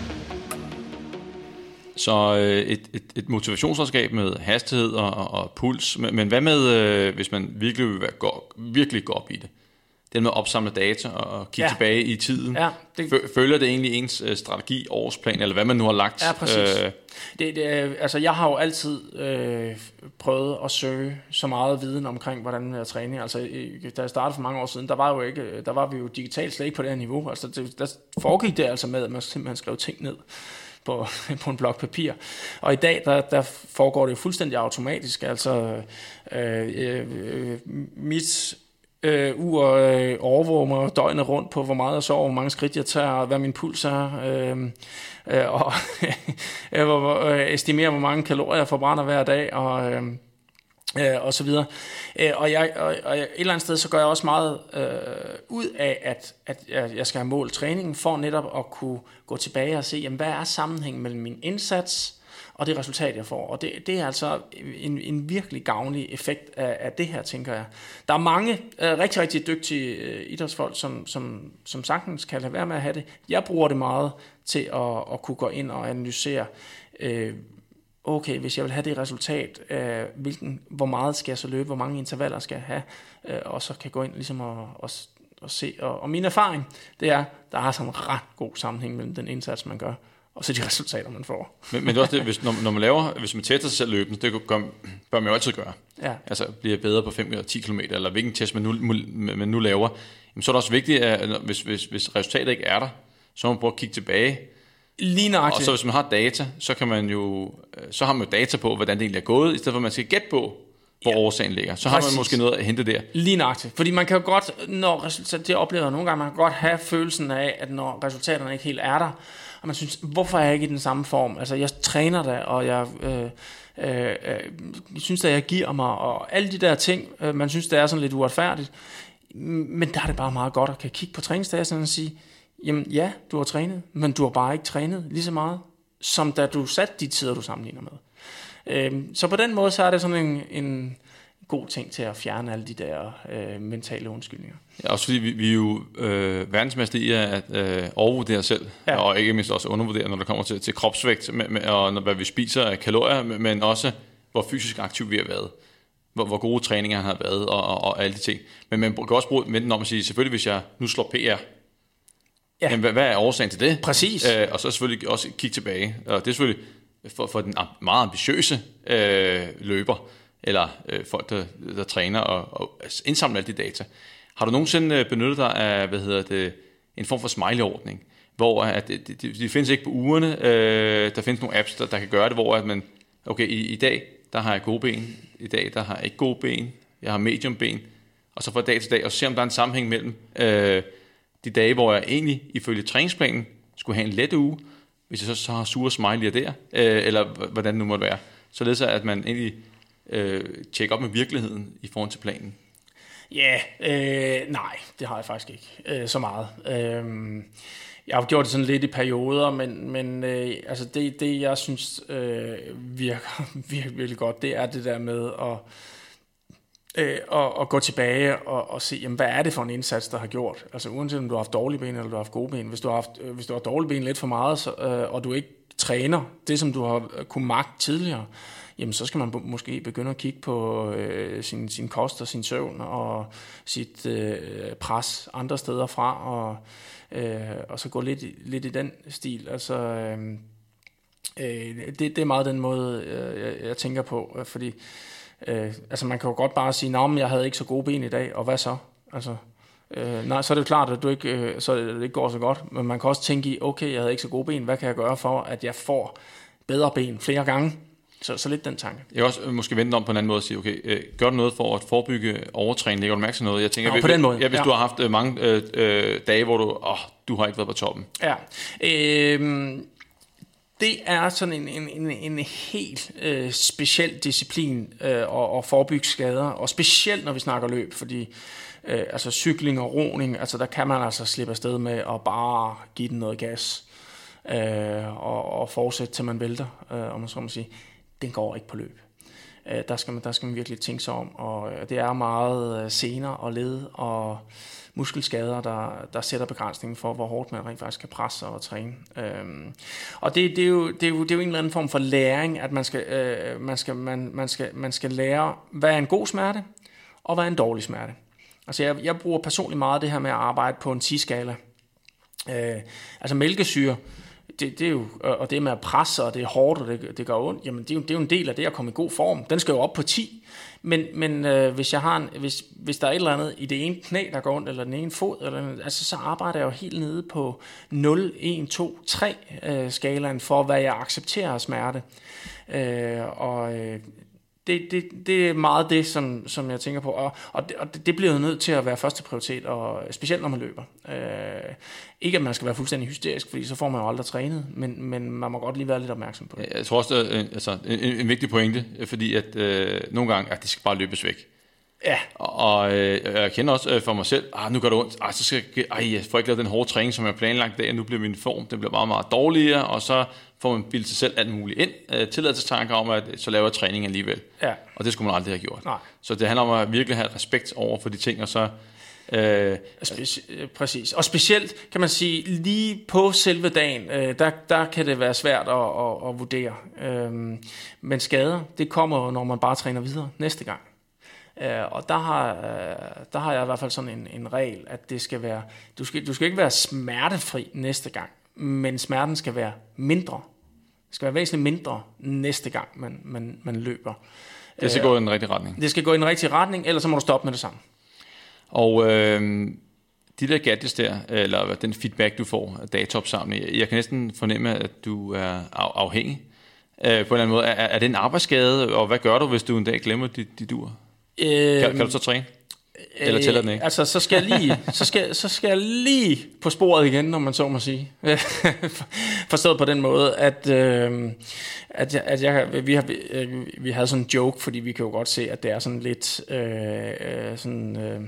Så et, et, et motivationsredskab med hastighed og, og, og puls, men, men hvad med, øh, hvis man virkelig vil være, gå, virkelig gå op i det? Det med at opsamle data og kigge ja. tilbage i tiden. Ja, det... Følger det egentlig ens øh, strategi, årsplan, eller hvad man nu har lagt? Ja, præcis. Øh... Det, det, altså, jeg har jo altid øh, prøvet at søge så meget viden omkring, hvordan jeg træner. Altså, da jeg startede for mange år siden, der var, jo ikke, der var vi jo digitalt slet ikke på det her niveau. Altså, det, der foregik det altså med, at man simpelthen skrev ting ned på, på en blok papir. Og i dag, der, der foregår det jo fuldstændig automatisk. Altså, øh, øh, mit... Øh, ur øh, overvåger mig døgnet rundt på, hvor meget jeg sover, hvor mange skridt jeg tager, hvad min puls er, øh, øh, og øh, estimerer, hvor mange kalorier jeg forbrænder hver dag, og, øh, øh, og så videre. Øh, og, jeg, og, og jeg, et eller andet sted, så gør jeg også meget øh, ud af, at, at jeg skal have målt træningen, for netop at kunne gå tilbage og se, jamen, hvad er sammenhængen mellem min indsats og det resultat, jeg får. Og det, det er altså en, en virkelig gavnlig effekt af, af det her, tænker jeg. Der er mange uh, rigtig, rigtig dygtige uh, idrætsfolk, som, som, som sagtens kan lade være med at have det. Jeg bruger det meget til at, at kunne gå ind og analysere, uh, okay, hvis jeg vil have det resultat, uh, hvilken, hvor meget skal jeg så løbe, hvor mange intervaller skal jeg have, uh, og så kan jeg gå ind ligesom og, og, og se. Og, og min erfaring, det er, der er sådan en ret god sammenhæng mellem den indsats, man gør, og så de resultater, man får. Men, men det er også det, hvis, når, når man laver, hvis man tester sig selv løbende, det gør, bør man jo altid gøre. Ja. Altså bliver bedre på fem eller ti kilometer, eller hvilken test man nu, man nu laver. Jamen, så er det også vigtigt, at hvis, hvis, hvis resultatet ikke er der, så må man prøve at kigge tilbage. Lige nøjagtigt. Og så hvis man har data, så kan man jo, så har man jo data på, hvordan det egentlig er gået, i stedet for at man skal gætte på, hvor ja. årsagen ligger. Så har Præcis. man måske noget at hente der. Lige nøjagtigt. Fordi man kan jo godt, når resultatet, det oplever jeg nogle gange, man kan godt have følelsen af, at når resultaterne ikke helt er der, og man synes, hvorfor er jeg ikke i den samme form? Altså, jeg træner da, og jeg øh, øh, øh, synes, at jeg giver mig, og alle de der ting, øh, man synes, det er sådan lidt uretfærdigt. Men der er det bare meget godt at kan kigge på træningsdataen og sige, jamen ja, du har trænet, men du har bare ikke trænet lige så meget, som da du satte de tider, du sammenligner med. Øh, så på den måde, så er det sådan en... en god ting til at fjerne alle de der øh, mentale undskyldninger. Ja, også fordi vi, vi er jo øh, verdensmester i at øh, overvurdere selv, ja. Og ikke mindst også undervurdere, når det kommer til, til kropsvægt, med, med, og når, hvad vi spiser af kalorier, men også hvor fysisk aktiv vi har været, hvor, hvor gode træninger han har været, og, og, og alle de ting. Men man kan også bruge venten om at sige, selvfølgelig hvis jeg nu slår P R, ja. Jamen, hvad, hvad er årsagen til det? Præcis. Øh, og så selvfølgelig også kigge tilbage, og det er selvfølgelig for, for den meget ambitiøse øh, løber, eller øh, folk, der, der træner og, og indsamler alle de data. Har du nogensinde benyttet dig af, hvad hedder det, en form for smiley-ordning, hvor at, de, de, de findes ikke på ugerne, øh, der findes nogle apps, der, der kan gøre det, hvor at man, okay, i, i dag, der har jeg gode ben, i dag, der har jeg ikke gode ben, jeg har medium ben, og så fra dag til dag, og se om der er en sammenhæng mellem øh, de dage, hvor jeg egentlig, ifølge træningsplanen, skulle have en let uge, hvis jeg så, så har sure smiley'er der, øh, eller hvordan det nu måtte være, således at man egentlig Øh, tjekke op med virkeligheden i forhold til planen? Ja, yeah, øh, nej, det har jeg faktisk ikke øh, så meget. Øh, jeg har gjort det sådan lidt i perioder, men, men øh, altså det, det, jeg synes øh, virker virkelig, virkelig godt, det er det der med at, øh, at, at gå tilbage og, og se, jamen, hvad er det for en indsats, der har gjort? Altså uanset om du har haft dårlige ben, eller du har haft gode ben. Hvis du har haft, øh, hvis du har dårlige ben lidt for meget, så, øh, og du ikke træner det, som du har kunnet magte tidligere, jamen så skal man måske begynde at kigge på øh, sin, sin kost og sin søvn og sit øh, pres andre steder fra, og, øh, og så gå lidt, lidt i den stil. Altså, øh, det, det er meget den måde, jeg, jeg tænker på, fordi øh, altså man kan jo godt bare sige, nej, men jeg havde ikke så gode ben i dag, og hvad så? Altså, øh, nej, så er det jo klart, at du ikke, øh, så det ikke går så godt, men man kan også tænke i, okay, jeg havde ikke så gode ben, hvad kan jeg gøre for, at jeg får bedre ben flere gange? Så, så lidt den tanke. Jeg kan også øh, måske vente om på en anden måde og sige, okay, øh, gør du noget for at forebygge overtræning? Lægger du mærke til noget? Jeg tænker, Nå, hvis, på den måde. Ja, hvis ja. du har haft øh, mange øh, øh, dage, hvor du, åh, du har ikke været på toppen. Ja, øh, det er sådan en, en, en, en helt øh, speciel disciplin øh, at, at forebygge skader, og specielt når vi snakker løb, fordi øh, altså cykling og roning, altså der kan man altså slippe afsted med at bare give den noget gas øh, og, og fortsætte til man vælter, øh, om man så må sige. Den går ikke på løb. Øh, der, skal man, der skal man virkelig tænke sig om, og det er meget øh, sener og led og muskelskader, der, der sætter begrænsningen for, hvor hårdt man rent faktisk kan presse og træne. Øhm, og det, det, er jo, det, er jo, det er jo en eller anden form for læring, at man skal, øh, man skal, man, man skal, man skal lære, hvad er en god smerte, og hvad er en dårlig smerte. Altså jeg, jeg bruger personligt meget det her med at arbejde på en ti-skala. Øh, altså mælkesyre, Det, det er jo, og det med at presse, og det er hårdt, og det, det gør ondt, jamen det er, jo, det er jo en del af det at komme i god form. Den skal jo op på ti. Men, men øh, hvis, jeg har en, hvis, hvis der er et eller andet i det ene knæ, der går ondt, eller den ene fod, eller, altså, så arbejder jeg jo helt nede på nul, en, to, tre øh, skalaen for, hvad jeg accepterer af smerte. Øh, og øh, det, det, det er meget det, som, som jeg tænker på. Og, og, det, og det bliver jo nødt til at være første prioritet, og specielt når man løber. Øh, ikke at man skal være fuldstændig hysterisk, fordi så får man jo aldrig trænet, men, men man må godt lige være lidt opmærksom på det. Jeg tror også, det er altså, en, en vigtig pointe, fordi at øh, nogle gange, at de skal bare løbes væk. Ja. Og øh, jeg kender også øh, for mig selv, ah, nu gør det ondt, ah, så skal jeg, ej, jeg får ikke lavet den hårde træning, som jeg har planlagt i dag, og nu bliver min form, den bliver meget, meget dårligere, og så får man bildet sig selv alt muligt ind, øh, tilladelsestanker om, at så laver jeg træning alligevel. Ja. Og det skulle man aldrig have gjort. Nej. Så det handler om at virkelig have respekt over for de ting, og så... Øh, Speci- præcis. Og specielt, kan man sige, lige på selve dagen, øh, der, der kan det være svært at, at, at vurdere. Øh, men skader, det kommer, når man bare træner videre næste gang. Uh, og der har, uh, der har jeg i hvert fald sådan en, en regel, at det skal være, du skal, du skal ikke være smertefri næste gang, men smerten skal være mindre. Det skal være væsentligt mindre næste gang, man, man, man løber. Det skal uh, gå i den rigtige retning. Det skal gå i den rigtige retning, ellers så må du stoppe med det samme. Og øh, de der gadgets der, eller den feedback, du får af dataopsamling, jeg kan næsten fornemme, at du er af, afhængig uh, på en eller anden måde. Er, er det en arbejdsskade, og hvad gør du, hvis du en dag glemmer dit, dit ur? Kan, kan du så træne? Eller tæller den ikke? Altså, så skal jeg lige, så skal, så skal jeg lige på sporet igen, når man så må sige. Forstået på den måde, at, øh, at, jeg, at jeg, vi, har, vi havde sådan en joke, fordi vi kan jo godt se, at det er sådan lidt, øh, sådan, øh,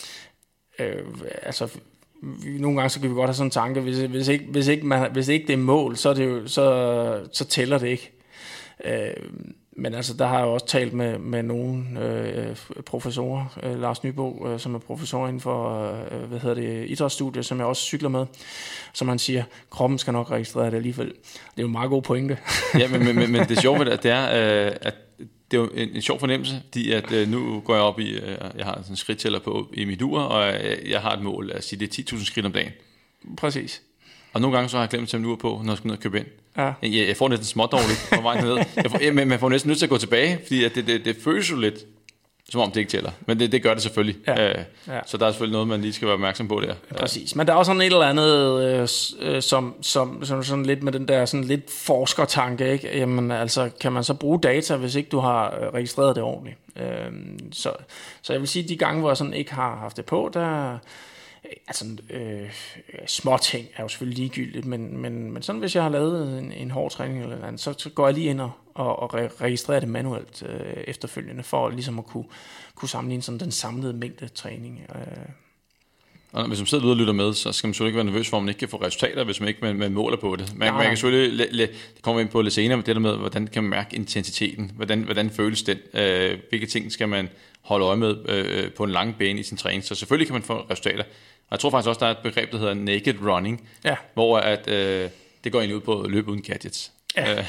øh, altså, nogle gange så kan vi godt have sådan en tanke, hvis, hvis, ikke, hvis, ikke, man, hvis ikke det er mål, så, er det jo, så, så tæller det ikke. Øh, Men altså, der har jeg også talt med, med nogle øh, professorer, øh, Lars Nybo, øh, som er professor inden for øh, hvad hedder det, idrætsstudier, som jeg også cykler med, som han siger, kroppen skal nok registrere det alligevel. Det er jo en meget god pointe. Ja, men, men, men det sjove ved det, det er, øh, at det er jo en, en sjov fornemmelse, fordi at øh, nu går jeg op i, øh, jeg har sådan en skridttæller på i mit ur, og jeg, jeg har et mål, at sige, det er ti tusind skridt om dagen. Præcis. Og nogle gange så har jeg glemt at tage min ur på, når jeg skal ned og købe ind. Ja. Jeg, jeg får næsten smådårligt på vejen ned. Jeg får, men man får næsten nødt til at gå tilbage, fordi at det, det, det føles jo lidt, som om det ikke tæller. Men det, det gør det selvfølgelig. Ja. Øh, Ja. Så der er selvfølgelig noget, man lige skal være opmærksom på der. Præcis, men der er også sådan et eller andet, øh, som, som, som sådan lidt med den der sådan lidt forskertanke, ikke? Jamen altså, kan man så bruge data, hvis ikke du har registreret det ordentligt? Øh, så, så jeg vil sige, at de gange, hvor jeg sådan ikke har haft det på, der altså, øh, små ting er jo selvfølgelig ligegyldigt, men, men, men sådan hvis jeg har lavet en, en hård træning eller andet, så, så går jeg lige ind og, og registrerer det manuelt øh, efterfølgende, for ligesom at kunne, kunne sammenligne sådan den samlede mængde træning. Øh. Og hvis man sidder ude og lytter med, så skal man selvfølgelig ikke være nervøs for, at man ikke kan få resultater, hvis man ikke man, man måler på det. Man, man kan selvfølgelig, le, le, det kommer ind på lidt senere, med det der med, hvordan kan man mærke intensiteten, hvordan, hvordan føles den, øh, hvilke ting skal man holde øje med øh, på en lang bane i sin træning. Så selvfølgelig kan man få resultater. Og jeg tror faktisk også, der er et begreb, der hedder naked running, Ja. hvor at, øh, det går ind ud på at løbe uden gadgets. Ja.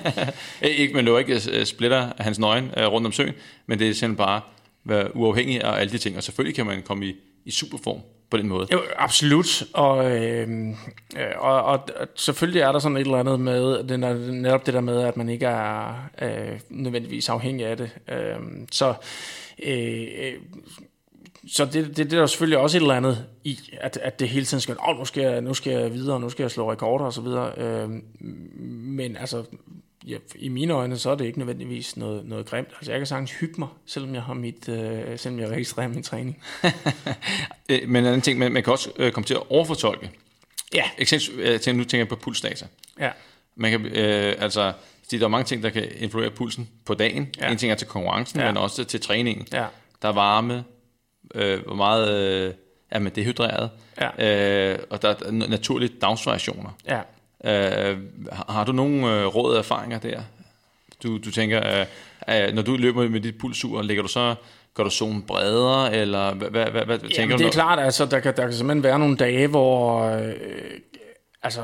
ikke, man løber ikke splitter hans nøgen øh, rundt om søen, men det er simpelthen bare at være uafhængig af alle de ting, og selvfølgelig kan man komme i, i superform på den måde. Jo, absolut, og, øh, og, og selvfølgelig er der sådan et eller andet med, det er netop det der med, at man ikke er øh, nødvendigvis afhængig af det. Øh, så øh, så det, det, det er der selvfølgelig også et eller andet i, at, at det hele tiden skal, åh, nu skal jeg, nu skal jeg videre, nu skal jeg slå rekorder og så videre. Øh, men altså, ja, i mine øjne, så er det ikke nødvendigvis noget, noget grimt. Altså, jeg kan sagtens hygge mig, selvom jeg har mit, øh, selvom jeg registrerer min træning. Men en anden ting, man, man kan også øh, komme til at overfortolke. Ja. Eksempelvis, nu tænker jeg på pulsdata. Ja. Man kan, øh, altså, der er mange ting, der kan influere pulsen på dagen. Ja. En ting er til konkurrencen, Ja. men også til træningen. Ja. Der er varme, øh, hvor meget øh, er man dehydreret, Ja. øh, og der er naturlige dagsvariationer. Ja. Øh, har, har du nogle øh, råd og erfaringer der? Du, du tænker, øh, øh, når du løber med dit pulsur, lægger du så, gør du zonen bredere, eller hvad, hvad, hvad, hvad tænker Jamen, du? det er klart, altså, der kan, der kan simpelthen være nogle dage, hvor øh, altså,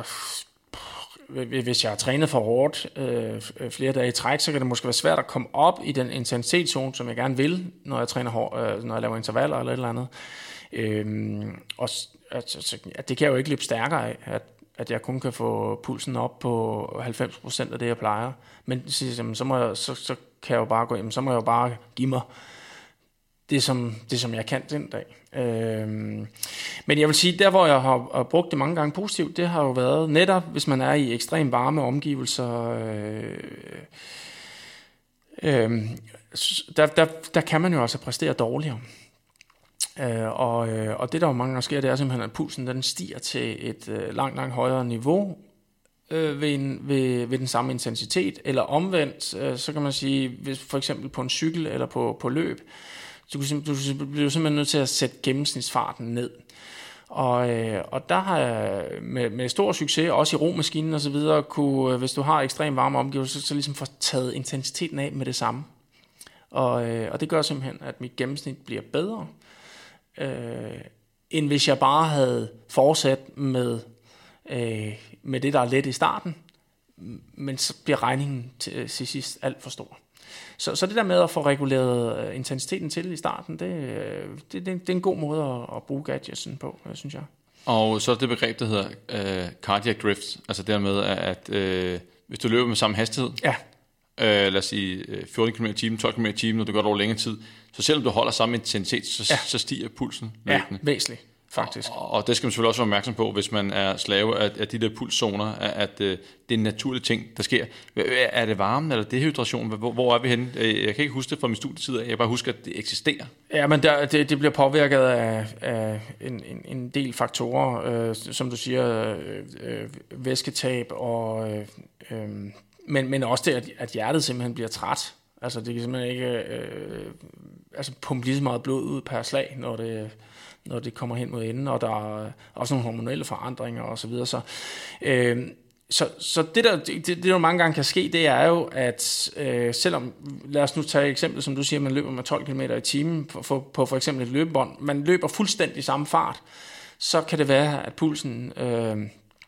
hvis jeg har trænet for hårdt øh, flere dage i træk, så kan det måske være svært at komme op i den intensitetszone, som jeg gerne vil, når jeg træner hårdt, øh, når jeg laver intervaller eller et eller andet. Øh, og altså, det kan jeg jo ikke løbe stærkere af, at at jeg kun kan få pulsen op på halvfems procent af det, jeg plejer. Men så, må jeg, så, så kan jeg jo bare gå hjem, så må jeg jo bare give mig det, som, det, som jeg kan den dag. Øhm, men jeg vil sige, der hvor jeg har, har brugt det mange gange positivt, det har jo været netop, hvis man er i ekstremt varme omgivelser, øh, øh, der, der, der kan man jo altså præstere dårligere. Uh, og, uh, og det der jo mange gange sker, det er simpelthen, at pulsen den stiger til et uh, langt, langt højere niveau uh, ved, en, ved, ved den samme intensitet, eller omvendt, uh, så kan man sige, hvis for eksempel på en cykel eller på, på løb, så du, du bliver simpelthen nødt til at sætte gennemsnitsfarten ned. Og, uh, og der har jeg med, med stor succes, også i romaskinen og så videre, kunne, uh, hvis du har ekstremt varme omgivelser, så, så ligesom få taget intensiteten af med det samme. Og, uh, og det gør simpelthen, at mit gennemsnit bliver bedre, Øh, end hvis jeg bare havde fortsat med, øh, med det, der er let i starten, men så bliver regningen til, til sidst alt for stor. Så, så det der med at få reguleret intensiteten til i starten, det, det, det, det er en god måde at, at bruge gadgetsen på, synes jeg. Og så er det begreb, der hedder øh, cardiac drift, altså det med, at øh, hvis du løber med samme hastighed, ja. øh, lad os sige fjorten kilometer i timen, tolv kilometer i timen, når du gør det over længere tid, så selvom du holder samme intensitet, så, ja. så stiger pulsen løbende. Ja, væsentligt. faktisk. Og, og det skal man selvfølgelig også være opmærksom på, hvis man er slave af, af de der pulszoner, at, at det er en naturlig ting, der sker. Er det varmen eller dehydration? Hvor, hvor er vi henne? Jeg kan ikke huske det fra min studietid. Jeg kan bare huske, at det eksisterer. Ja, men der, det, det bliver påvirket af, af en, en, en del faktorer, øh, som du siger, øh, øh, væsketab, og, øh, øh, men, men også det, at, at hjertet simpelthen bliver træt. Altså det kan simpelthen ikke øh, altså pumpe lige så meget blod ud per slag, når det, når det kommer hen mod enden, og der er også nogle hormonelle forandringer og så videre. Så, øh, så, så det, der, det, det, der mange gange kan ske, det er jo, at øh, selvom, lad os nu tage et eksempel, som du siger, man løber med tolv kilometer i timen på for, på for eksempel et løbebånd, man løber fuldstændig samme fart, så kan det være, at pulsen øh,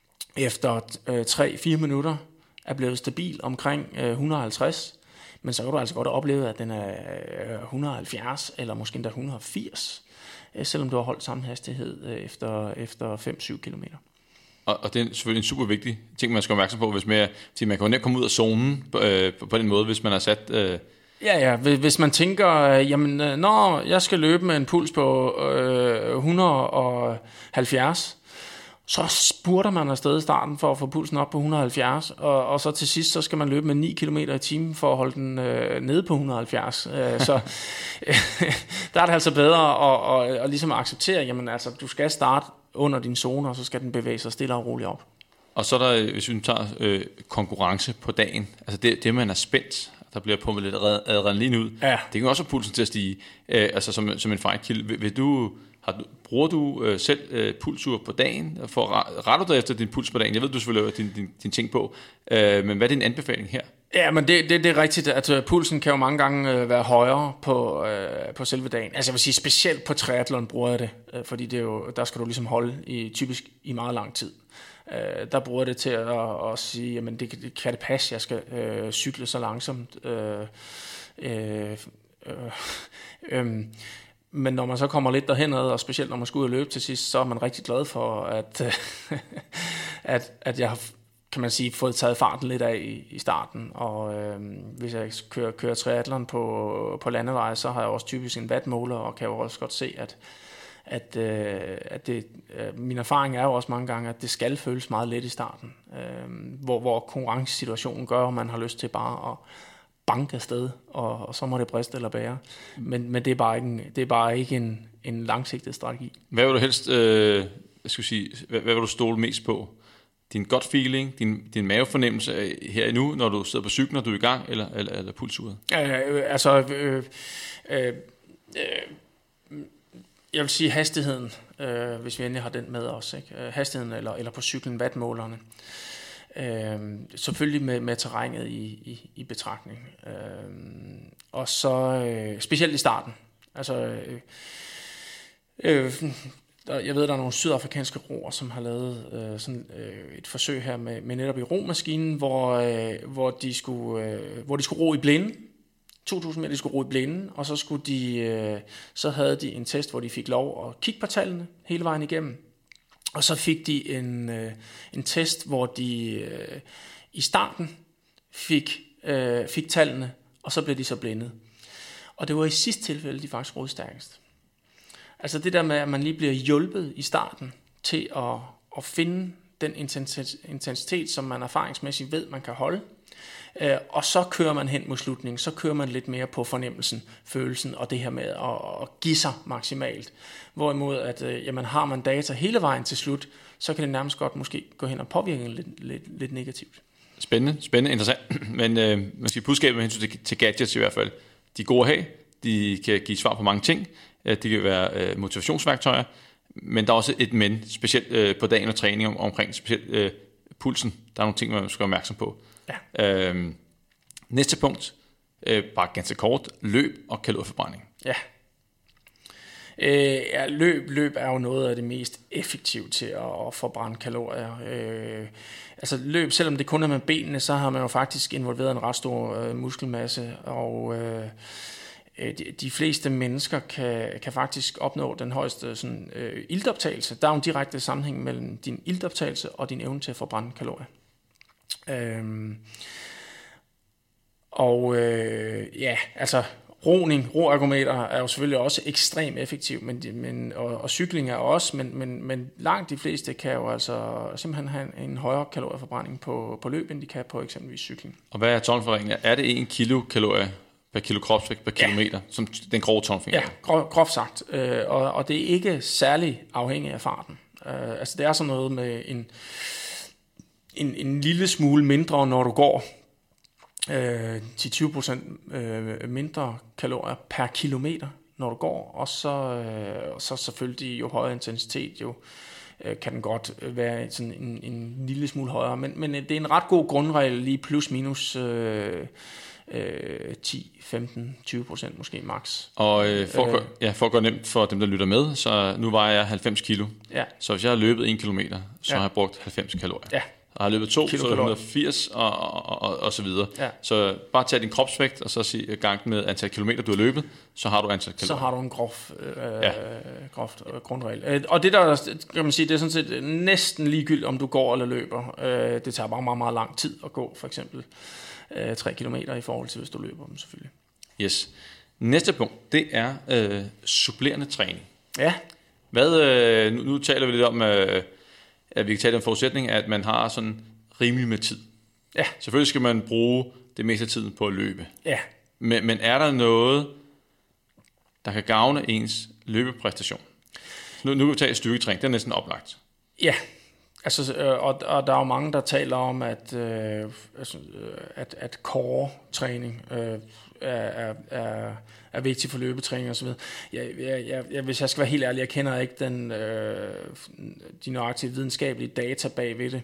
efter øh, tre til fire minutter er blevet stabil omkring øh, et hundrede og halvtreds. Men så kan du altså godt opleve, at den er et hundrede og halvfjerds eller måske endda et hundrede og firs, selvom du har holdt samme hastighed efter, efter fem til syv kilometer. Og, og det er selvfølgelig en super vigtig ting, man skal være opmærksom på, hvis man, man kan jo komme ud af zonen på, øh, på den måde, hvis man har sat... Øh... Ja, ja. Hvis man tænker, jamen, når jeg skal løbe med en puls på øh, et hundrede og halvfjerds, så spurter man afsted i starten for at få pulsen op på et hundrede og halvfjerds, og, og så til sidst så skal man løbe med ni kilometer i timen for at holde den øh, nede på et hundrede og halvfjerds. Øh, så øh, der er det altså bedre at, at, at ligesom acceptere, jamen altså, du skal starte under din zone, og så skal den bevæge sig stille og roligt op. Og så er der, hvis vi tager øh, konkurrence på dagen, altså det, det man er spændt, der bliver pumpet lidt adrenalin ud, ja. Det kan også få pulsen til at stige, øh, altså som, som en fejlkilde. Vil, vil du... Har, bruger du øh, selv øh, pulsur på dagen? For, retter du dig efter din puls på dagen? Jeg ved, du selvfølgelig har din, din, din ting på, øh, men hvad er din anbefaling her? Ja, men det, det, det er rigtigt, at uh, pulsen kan jo mange gange uh, være højere på, uh, på selve dagen. Altså jeg vil sige, specielt på triathlon bruger jeg det, uh, fordi det er jo, der skal du ligesom holde i, typisk i meget lang tid. Uh, der bruger jeg det til at, at, at sige, jamen det, det kan det passe, jeg skal uh, cykle så langsomt. Uh, uh, uh, um, Men når man så kommer lidt derhenad, og specielt når man skal ud og løbe til sidst, så er man rigtig glad for, at, at, at jeg har, kan man sige, fået taget farten lidt af i, i starten. Og øh, hvis jeg kører, kører triathlon på, på landeveje, så har jeg også typisk en wattmåler, og kan jo også godt se, at, at, øh, at det, øh, min erfaring er jo også mange gange, at det skal føles meget let i starten. Øh, hvor, hvor konkurrencesituationen gør, at man har lyst til bare at banke afsted, og, og så må det briste eller bære. Men, men det er bare ikke en, det er bare ikke en, en langsigtet strategi. Hvad vil du helst, øh, jeg skulle sige, hvad, hvad vil du stole mest på? Din gut feeling, din, din mavefornemmelse her nu, når du sidder på cyklen, når du er i gang, eller, eller, eller pulsuret? Øh, altså, øh, øh, øh, jeg vil sige hastigheden, øh, hvis vi endelig har den med os. Ikke? Hastigheden eller, eller på cyklen, wattmålerne. Øh, selvfølgelig med, med terrænet i, i, i betragtning. Øh, og så øh, specielt i starten. Altså, øh, øh, der, jeg ved, der er nogle sydafrikanske roer, som har lavet øh, sådan, øh, et forsøg her med, med netop i romaskinen, hvor, øh, hvor, de skulle, øh, hvor de skulle ro i blinde. to tusind meter, de skulle ro i blinde, og så, skulle de, øh, så havde de en test, hvor de fik lov at kigge på tallene hele vejen igennem. Og så fik de en, øh, en test, hvor de øh, i starten fik, øh, fik tallene, og så blev de så blindet. Og det var i sidste tilfælde, de faktisk råd stærkest. Altså det der med, at man lige bliver hjulpet i starten til at, at finde den intensitet, som man erfaringsmæssigt ved, man kan holde. Øh, og så kører man hen mod slutningen, så kører man lidt mere på fornemmelsen, følelsen og det her med at, at give sig maksimalt. Hvorimod, at øh, jamen, har man data hele vejen til slut, så kan det nærmest godt måske gå hen og påvirke lidt, lidt, lidt negativt. Spændende, spændende, interessant. Men øh, man skal budskabet med hensyn til, til gadgets i hvert fald. De er gode at have, de kan give svar på mange ting, de kan være øh, motivationsværktøjer, men der er også et men, specielt øh, på dagen og træning om, omkring specielt øh, pulsen. Der er nogle ting, man skal være opmærksom på. Ja. Øhm, næste punkt, øh, bare ganske kort, løb og kalorieforbrænding. Ja. Øh, ja, løb, løb er jo noget af det mest effektive til at, at forbrænde kalorier. Øh, altså løb, selvom det kun er med benene, så har man jo faktisk involveret en ret stor øh, muskelmasse, og øh, de, de fleste mennesker kan, kan faktisk opnå den højeste sådan, øh, iltoptagelse. Der er jo en direkte sammenhæng mellem din iltoptagelse og din evne til at forbrænde kalorier. Øhm, og øh, ja, altså roning, roergometer er jo selvfølgelig også ekstremt effektiv, men, men, og, og cykling er også, men, men, men langt de fleste kan jo altså simpelthen have en højere kalorieforbrænding på, på løb, end de kan på eksempelvis cykling. Og hvad er tonforringning? Er det en kilokalorie per kilo kropsvægt per kilometer, ja. Som den grove tonfinger? Ja, grov, groft sagt. Øh, og, og det er ikke særlig afhængigt af farten. Øh, altså det er sådan noget med en, en, en lille smule mindre, når du går øh, ti til tyve procent øh, mindre kalorier per kilometer, når du går. Og så, øh, og så selvfølgelig jo højere intensitet, jo øh, kan den godt være sådan en, en lille smule højere. Men, men det er en ret god grundregel, lige plus minus øh, øh, ti, femten, tyve procent måske max. Og øh, for, at gøre, ja, for at gøre nemt for dem, der lytter med, så nu vejer jeg halvfems kilo. Ja. Så hvis jeg har løbet en kilometer, så ja. har jeg brugt halvfems kalorier. Ja. Og har løbet to, så er det et hundrede og firs og, og, og, og så videre. Ja. Så bare tag din kropsvægt, og så sig gang med antal kilometer, du har løbet, så har du antal kalorier. Så har du en grov, øh, ja. groft øh, grundregel. Og det der, kan man sige, det er sådan set næsten ligegyldigt, om du går eller løber. Øh, det tager bare meget, meget lang tid at gå, for eksempel øh, tre kilometer i forhold til, hvis du løber dem selvfølgelig. Yes. Næste punkt, det er øh, supplerende træning. Ja. Hvad, øh, nu, nu taler vi lidt om, øh, at vi kan tale om forudsætning, at man har sådan rimelig med tid. Ja. Selvfølgelig skal man bruge det meste af tiden på at løbe. Ja. Men, men er der noget, der kan gavne ens løbepræstation? Nu, nu kan vi tage styrketræning, det er næsten oplagt. Ja, altså, øh, og, og der er jo mange, der taler om, at, øh, altså, at, at core-træning øh, er, er, er vigtig for løbetræning og så videre. Jeg, jeg, jeg, hvis jeg skal være helt ærlig, jeg kender ikke den, øh, de nøjagtige videnskabelige data bag ved det.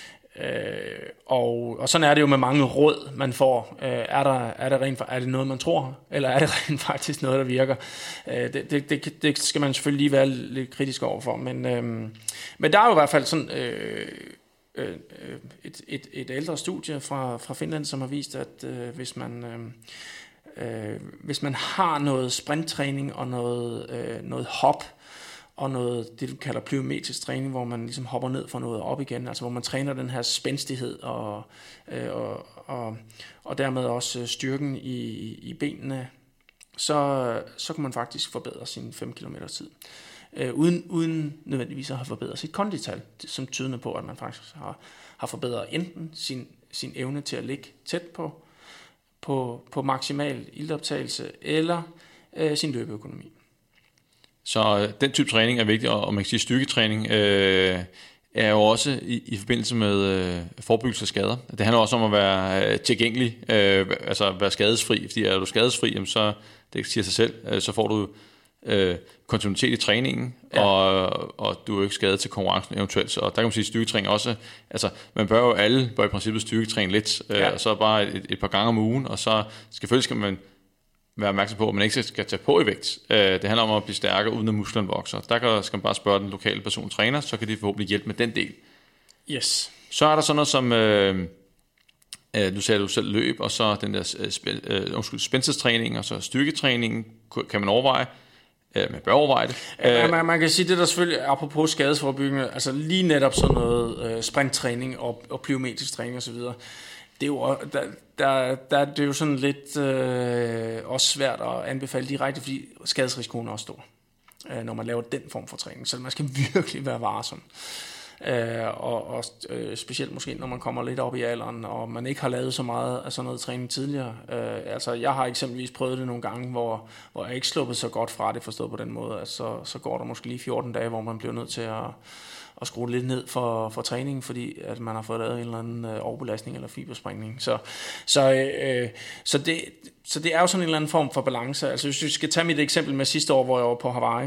Øh, og, og sådan er det jo med mange råd, man får. Øh, er, der, er, det rent, er det noget, man tror, eller er det rent faktisk noget, der virker? Øh, det, det, det, det skal man selvfølgelig lige være lidt kritisk overfor. Men, øh, men der er jo i hvert fald sådan øh, øh, et, et, et ældre studie fra, fra Finland, som har vist, at øh, hvis man... Øh, Øh, hvis man har noget sprinttræning og noget, øh, noget hop og noget, det du kalder plyometrisk træning, hvor man ligesom hopper ned for noget op igen, altså hvor man træner den her spændstighed og, øh, og, og, og dermed også styrken i, i benene, så, så kan man faktisk forbedre sin fem kilometer tid. Øh, uden, uden nødvendigvis at have forbedret sit kondital, som tyder på, at man faktisk har, har forbedret enten sin, sin evne til at ligge tæt på På, på maksimal iltoptagelse eller øh, sin løbeøkonomi. Så øh, den type træning er vigtig, og, og man kan sige, styrketræning øh, er jo også i, i forbindelse med øh, forebyggelse af skader. Det handler også om at være øh, tilgængelig, øh, altså være skadesfri, fordi er du skadesfri, jamen, så det siger sig selv, øh, så får du øh, kontinuitet i træningen, ja. og, og du er jo ikke skadet til konkurrencen eventuelt. Så der kan man sige, styrketræning også, altså man bør jo alle, bør i princippet styrketræne lidt, øh, ja. og så bare et, et par gange om ugen, og så selvfølgelig skal man være opmærksom på, at man ikke skal tage på i vægt. Øh, det handler om at blive stærkere, uden at musklerne vokser. Der kan, skal man bare spørge den lokale person træner, så kan de forhåbentlig hjælpe med den del. Yes. Så er der sådan noget som, øh, øh, du sagde, du selv løb, og så den der øh, spæ, øh, undskyld, spændelsestræning, og så styrketræningen, kan man overveje. Man bør overveje det. Ja, man, man kan sige, det der selvfølgelig, apropos skadesforebyggende, altså lige netop sådan noget øh, sprinttræning og, og plyometrisk træning osv., det er jo, der, der, der, det er jo sådan lidt øh, også svært at anbefale direkte, fordi skadesrisikoen er også stor, øh, når man laver den form for træning, så man skal virkelig være varsom. Øh, og og øh, specielt måske når man kommer lidt op i alderen og man ikke har lavet så meget af sådan noget træning tidligere. Øh, altså jeg har eksempelvis prøvet det nogle gange, hvor, hvor jeg ikke sluppet så godt fra det, forstået på den måde, at så, så går der måske lige fjorten dage, hvor man bliver nødt til at, at skrue lidt ned for, for træningen, fordi at man har fået lavet en eller anden øh, overbelastning eller fibersprængning. Så, så, øh, så, det, så det er jo sådan en eller anden form for balance. Altså hvis vi skal tage mit eksempel med sidste år, hvor jeg var på Hawaii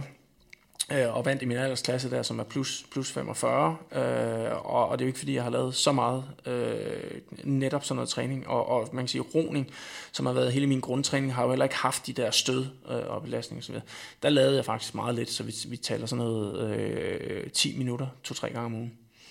og vandt i min aldersklasse der, som er plus, plus femogfyrre, øh, og, og det er jo ikke fordi, jeg har lavet så meget øh, netop sådan noget træning, og, og man kan sige, roning, som har været hele min grundtræning, har jo heller ikke haft de der stød øh, og belastning og så videre. Der lavede jeg faktisk meget lidt, så vi, vi taler sådan noget øh, ti minutter, to-tre gange om ugen.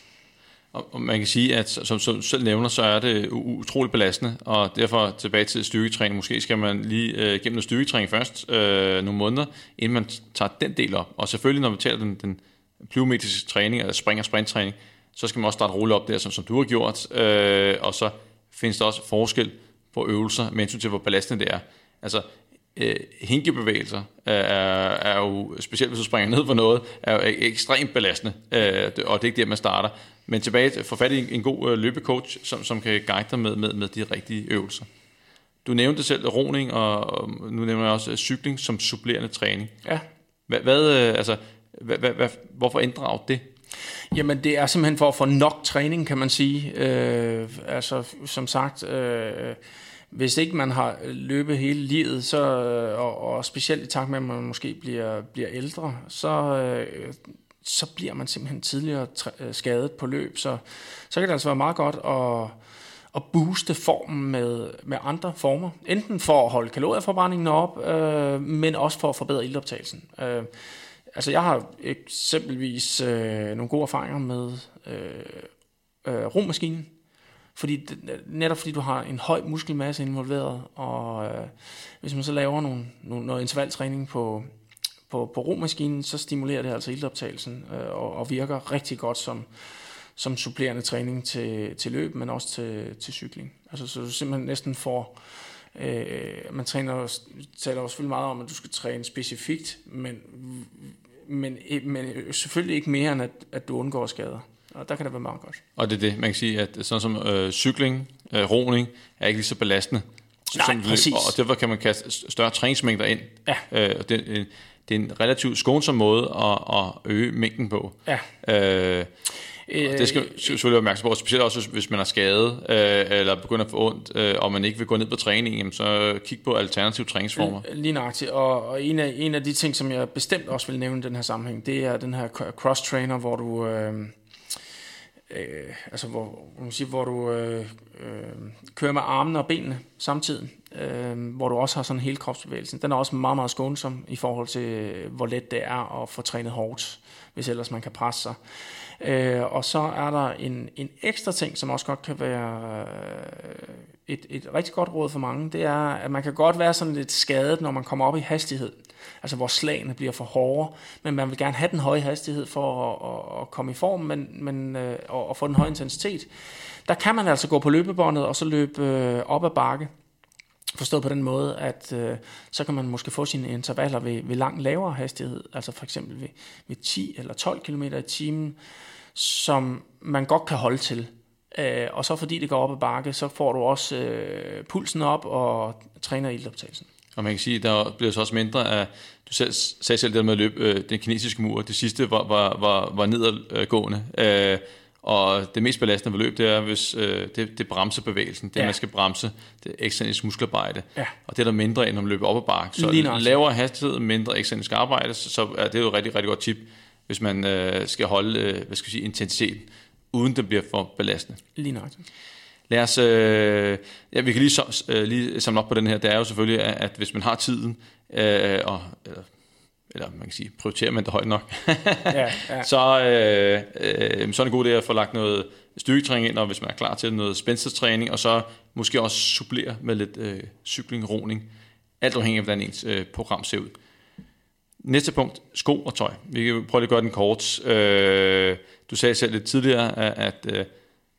Og man kan sige, at som du selv nævner, så er det utroligt belastende, og derfor tilbage til styrketræning. Måske skal man lige øh, gennem noget styrketræning først, øh, nogle måneder, inden man tager den del op. Og selvfølgelig, når vi taler den, den plyometriske træning, eller spring- og sprinttræning, så skal man også starte roligt op der, som, som du har gjort. Øh, og så findes der også forskel på øvelser, med hensyn til, hvor belastende det er. Altså, øh, hinkebevægelser er, er jo, specielt hvis du springer ned for noget, er jo ekstremt belastende, øh, og det er ikke der, man starter. Men tilbage til at få fat i en, en god øh, løbecoach, som, som kan guide dig med, med, med de rigtige øvelser. Du nævnte selv roning, og, og nu nævner jeg også cykling som supplerende træning. Ja. Hvad, hvad, altså, hvad, hvad, hvad, hvorfor inddrage det? Jamen, det er simpelthen for at få nok træning, kan man sige. Øh, altså, som sagt, øh, hvis ikke man har løbet hele livet, så, og, og specielt i takt med, at man måske bliver, bliver ældre, så, øh, så bliver man simpelthen tidligere træ- skadet på løb. Så, så kan det altså være meget godt at, at booste formen med, med andre former. Enten for at holde kalorieforbrændingen op, øh, men også for at forbedre iltoptagelsen. Øh, Altså, jeg har eksempelvis øh, nogle gode erfaringer med øh, øh, romaskinen, fordi netop fordi du har en høj muskelmasse involveret, og øh, hvis man så laver nogle, nogle, noget intervaltræning på, på, på romaskinen, så stimulerer det altså iltoptagelsen øh, og, og virker rigtig godt som, som supplerende træning til, til løb, men også til, til cykling. Altså, så du simpelthen næsten får... Øh, man træner, taler jo selvfølgelig meget om, at du skal træne specifikt, men, men, men selvfølgelig ikke mere, end at, at du undgår skader. Og der kan det være meget godt. Og det er det, man kan sige, at sådan som øh, cykling, øh, roning, er ikke lige så belastende. Nej, som præcis. Og, og derfor kan man kaste større træningsmængder ind. Ja. Øh, og det, det er en relativt skånsom måde at, at øge mængden på. Ja. Øh, det skal man selvfølgelig være opmærksom på, specielt også hvis man er skadet, øh, eller begynder at få ondt, øh, og man ikke vil gå ned på træning, jamen, så kig på alternative træningsformer. Lige nøjagtigt, og, og en, af, en af de ting, som jeg bestemt også vil nævne i den her sammenhæng, det er den her cross-trainer, hvor du, øh, øh, altså hvor, man siger, hvor du øh, øh, kører med armene og benene samtidig, øh, hvor du også har sådan en hele kropsbevægelsen. Den er også meget, meget skånsom i forhold til, hvor let det er at få trænet hårdt, hvis ellers man kan presse sig. Øh, og så er der en, en ekstra ting, som også godt kan være et, et rigtig godt råd for mange. Det er, at man kan godt være sådan lidt skadet, når man kommer op i hastighed. Altså hvor slagene bliver for hårde. Men man vil gerne have den høje hastighed for at, at komme i form, men, men, og, og få den høje intensitet. Der kan man altså gå på løbebåndet og så løbe op ad bakke. Forstået på den måde, at øh, så kan man måske få sine intervaller ved, ved langt lavere hastighed, altså for eksempel ved, ved ti eller tolv kilometer i timen, som man godt kan holde til. Øh, og så fordi det går op ad bakke, så får du også øh, pulsen op og træner iltoptagelsen. Og man kan sige, der bliver så også mindre af, du selv, sagde selv det med at løbe øh, den kinesiske mur, det sidste var, var, var, var nedadgående, øh, og det mest belastende ved løb, det er, hvis øh, det, det bremser bevægelsen. Det, ja. Man skal bremse, det er eksternisk muskelarbejde. Ja. Og det er der mindre, end når man løber op ad bakke. Så lavere hastighed, mindre eksternisk arbejde, så er det jo et rigtig, rigtig godt tip, hvis man øh, skal holde øh, hvad skal jeg sige, intensitet, uden det bliver for belastende. Lige nok. Lad os, øh, ja, vi kan lige, så, øh, lige samle op på den her. Det er jo selvfølgelig, at, at hvis man har tiden, øh, og øh, eller man kan sige, prioriterer man det højt nok, ja, ja. så, øh, øh, så er det en god idé at få lagt noget styrketræning ind, og hvis man er klar til noget spændstidstræning, og så måske også supplere med lidt øh, cykling, roning, alt afhængig af, hvordan ens øh, program ser ud. Næste punkt, sko og tøj. Vi kan prøve at gøre den kort. Øh, du sagde selv lidt tidligere, at, at øh,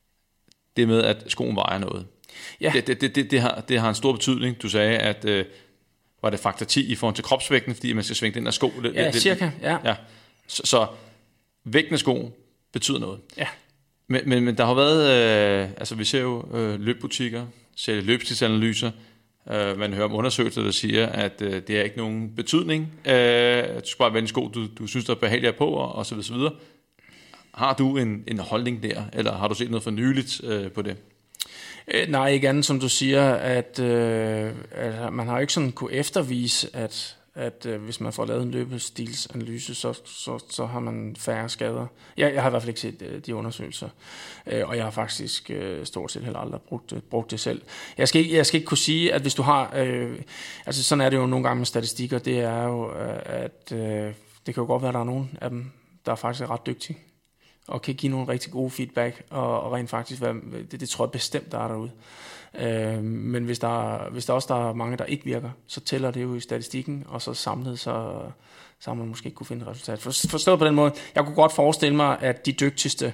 det med, at skoen vejer noget. Ja. Det, det, det, det, har, det har en stor betydning. Du sagde, at øh, var det faktor ti i forhold til kropsvægten, fordi man skal svinge den der sko lidt. Ja, lidt, cirka, ja. ja. Så, så vægten af sko betyder noget. Ja. Men, men, men der har været, øh, altså vi ser jo øh, løbbutikker, ser løbstidsanalyser, øh, man hører om undersøgelser, der siger, at øh, det har ikke nogen betydning, øh, at du skal bare vælge en sko, du, du synes, der er behageligere på, og, og så videre, så videre. Har du en, en holdning der, eller har du set noget for nyligt øh, på det? Øh, nej, ikke andet, som du siger, at, øh, at man har jo ikke sådan kunne eftervise, at, at øh, hvis man får lavet en løbestilsanalyse, så, så, så har man færre skader. Jeg, jeg har i hvert fald ikke set øh, de undersøgelser, øh, og jeg har faktisk øh, stort set heller aldrig brugt det, brugt det selv. Jeg skal, ikke, jeg skal ikke kunne sige, at hvis du har, øh, altså sådan er det jo nogle gange med statistikker, det er jo, at øh, det kan jo godt være, at der er nogen af dem, der er faktisk ret dygtige, og kan give nogle rigtig gode feedback, og, og rent faktisk, være, det, det tror jeg bestemt, der er derude. Øh, men hvis der, hvis der også der er mange, der ikke virker, så tæller det jo i statistikken, og så samlet, så, så har man måske ikke kunne finde et resultat. For, forstået på den måde, jeg kunne godt forestille mig, at de dygtigste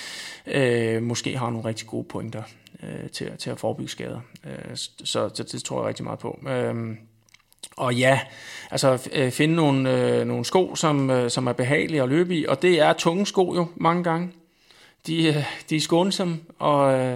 øh, måske har nogle rigtig gode pointer øh, til, til at forebygge skader. Øh, så, så det tror jeg rigtig meget på. Øh, Og ja, altså øh, finde nogle, øh, nogle sko, som, øh, som er behagelige at løbe i, og det er tunge sko jo mange gange. De, øh, de er skånsomme og, øh,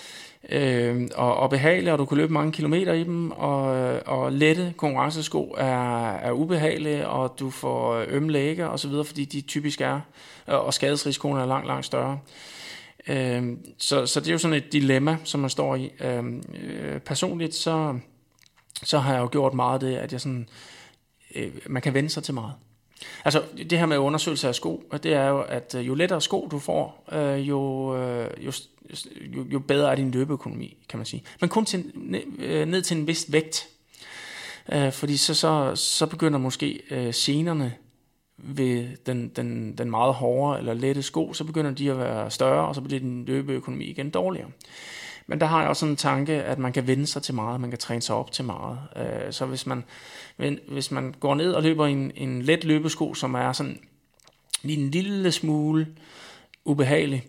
øh, og, og behagelige, og du kan løbe mange kilometer i dem, og, og lette konkurrencesko er, er ubehagelige, og du får ømme lægge og så videre, fordi de typisk er, og skadesrisikoen er langt, langt større. Øh, så, så det er jo sådan et dilemma, som man står i. Øh, øh, personligt så... så har jeg jo gjort meget af det, at jeg sådan, øh, man kan vende sig til meget. Altså, det her med undersøgelse af sko, det er jo, at jo lettere sko du får, øh, jo, øh, jo, jo, jo bedre er din løbeøkonomi, kan man sige. Men kun til, ned, ned til en vis vægt. Øh, fordi så, så, så begynder måske øh, senerne ved den, den, den meget hårde eller lette sko, så begynder de at være større, og så bliver din løbeøkonomi igen dårligere. Men der har jeg også sådan en tanke, at man kan vende sig til meget, man kan træne sig op til meget. Så hvis man, hvis man går ned og løber en, en let løbesko, som er sådan lige en lille smule ubehagelig,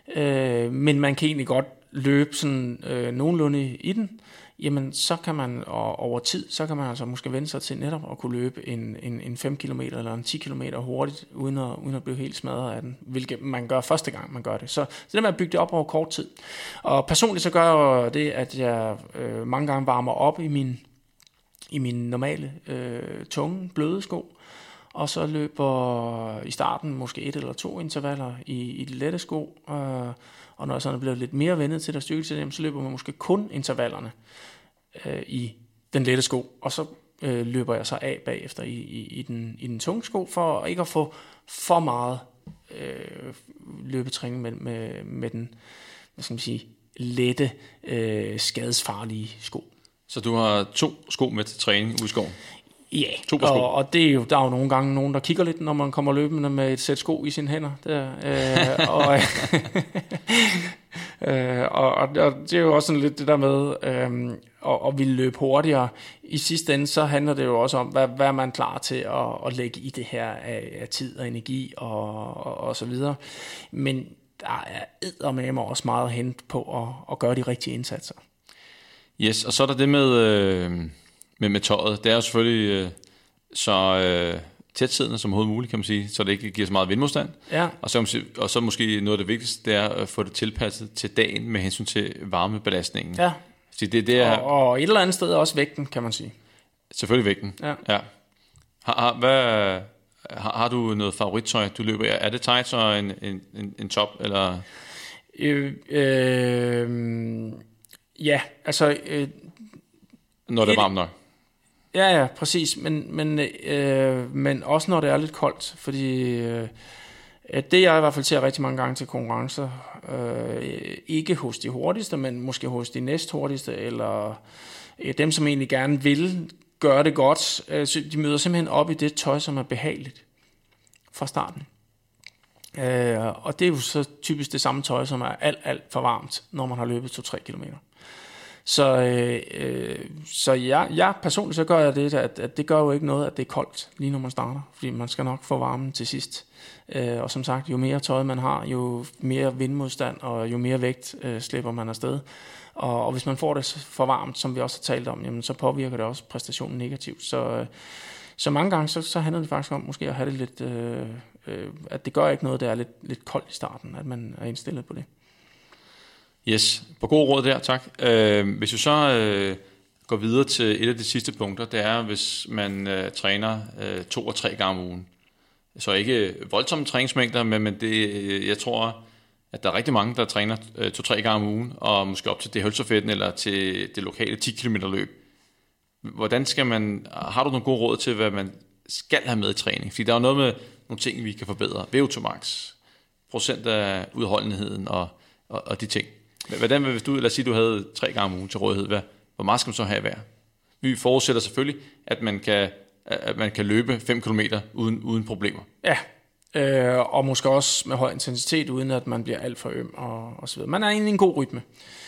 men man kan egentlig godt løbe sådan nogenlunde i den, jamen så kan man over tid, så kan man altså måske vende sig til netop at kunne løbe en, en, en fem kilometer eller en ti kilometer hurtigt, uden at, uden at blive helt smadret af den, hvilket man gør første gang, man gør det. Så, så det med at bygge det op over kort tid. Og personligt så gør jeg det, at jeg øh, mange gange varmer op i min, i mine normale øh, tunge, bløde sko, og så løber i starten måske et eller to intervaller i, i de lette sko, øh, og når jeg sådan er blevet lidt mere vendet til at styrke til dem, så løber man måske kun intervallerne øh, i den lette sko, og så øh, løber jeg så af bagefter i, i, i, den, i den tunge sko, for ikke at få for meget øh, løbetræning med, med, med den, hvad skal man sige, lette, øh, skadesfarlige sko. Så du har to sko med til træning ude i skoven? Ja, og, og det er jo, der er jo nogle gange nogen, der kigger lidt, når man kommer løbende med et sæt sko i sine hænder. Der, øh, og, øh, og, og det er jo også sådan lidt det der med øh, at, at ville løbe hurtigere. I sidste ende, så handler det jo også om, hvad, hvad er man klar til at, at lægge i det her af, af tid og energi og, og, og så videre. Men der er eddermame også meget at hente på at, at gøre de rigtige indsatser. Yes, og så er der det med... Øh Men med tøjet, det er jo selvfølgelig øh, så øh, tætsiddende som overhovedet muligt, kan man sige, så det ikke giver så meget vindmodstand. Ja. Og, så, og så måske noget af det vigtigste, det er at få det tilpasset til dagen med hensyn til varmebelastningen. Ja, så det, det er, og, og et eller andet sted også vægten, kan man sige. Selvfølgelig vægten, ja. ja. Har, har, hvad, har, har du noget favorittøj, du løber? Er det tights og en, en, en, en top, eller? Øh, øh, ja, altså... Øh, når det er varmt nok. Ja, ja, præcis, men, men, øh, men også når det er lidt koldt, fordi øh, det jeg i hvert fald ser rigtig mange gange til konkurrencer, øh, ikke hos de hurtigste, men måske hos de næsthurtigste, eller øh, dem, som egentlig gerne vil gøre det godt, øh, de møder simpelthen op i det tøj, som er behageligt fra starten. Øh, og det er jo så typisk det samme tøj, som er alt, alt for varmt, når man har løbet to til tre kilometer. Så, øh, så jeg, jeg personligt så gør jeg det, at, at det gør jo ikke noget, at det er koldt, lige når man starter, fordi man skal nok få varmen til sidst. Øh, og som sagt, jo mere tøj man har, jo mere vindmodstand og jo mere vægt øh, slipper man afsted. Og, og hvis man får det for varmt, som vi også har talt om, jamen, så påvirker det også præstationen negativt. Så, øh, så mange gange, så, så handler det faktisk om måske at have det lidt, øh, øh, at det gør ikke noget, det er lidt, lidt koldt i starten, at man er indstillet på det. Yes, på god råd der, tak. Øh, hvis vi så øh, går videre til et af de sidste punkter, det er, hvis man øh, træner øh, to og tre gange om ugen. Så ikke voldsomme træningsmængder, men, men det, jeg tror, at der er rigtig mange, der træner øh, to-tre gange om ugen, og måske op til det hølserfætten eller til det lokale ti kilometer løb. Hvordan skal man, har du nogle gode råd til, hvad man skal have med i træning? Fordi der er jo noget med nogle ting, vi kan forbedre. V O to max, procent af udholdenheden og, og, og de ting. Hvordan, hvis du, lad os sige, du havde tre gange om ugen til rådighed, hvad, hvor meget skal man så have hver? Vi forudsætter selvfølgelig, at man kan, at man kan løbe fem kilometer uden, uden problemer. Ja, øh, og måske også med høj intensitet, uden at man bliver alt for øm og, og så videre. Man er egentlig en god rytme.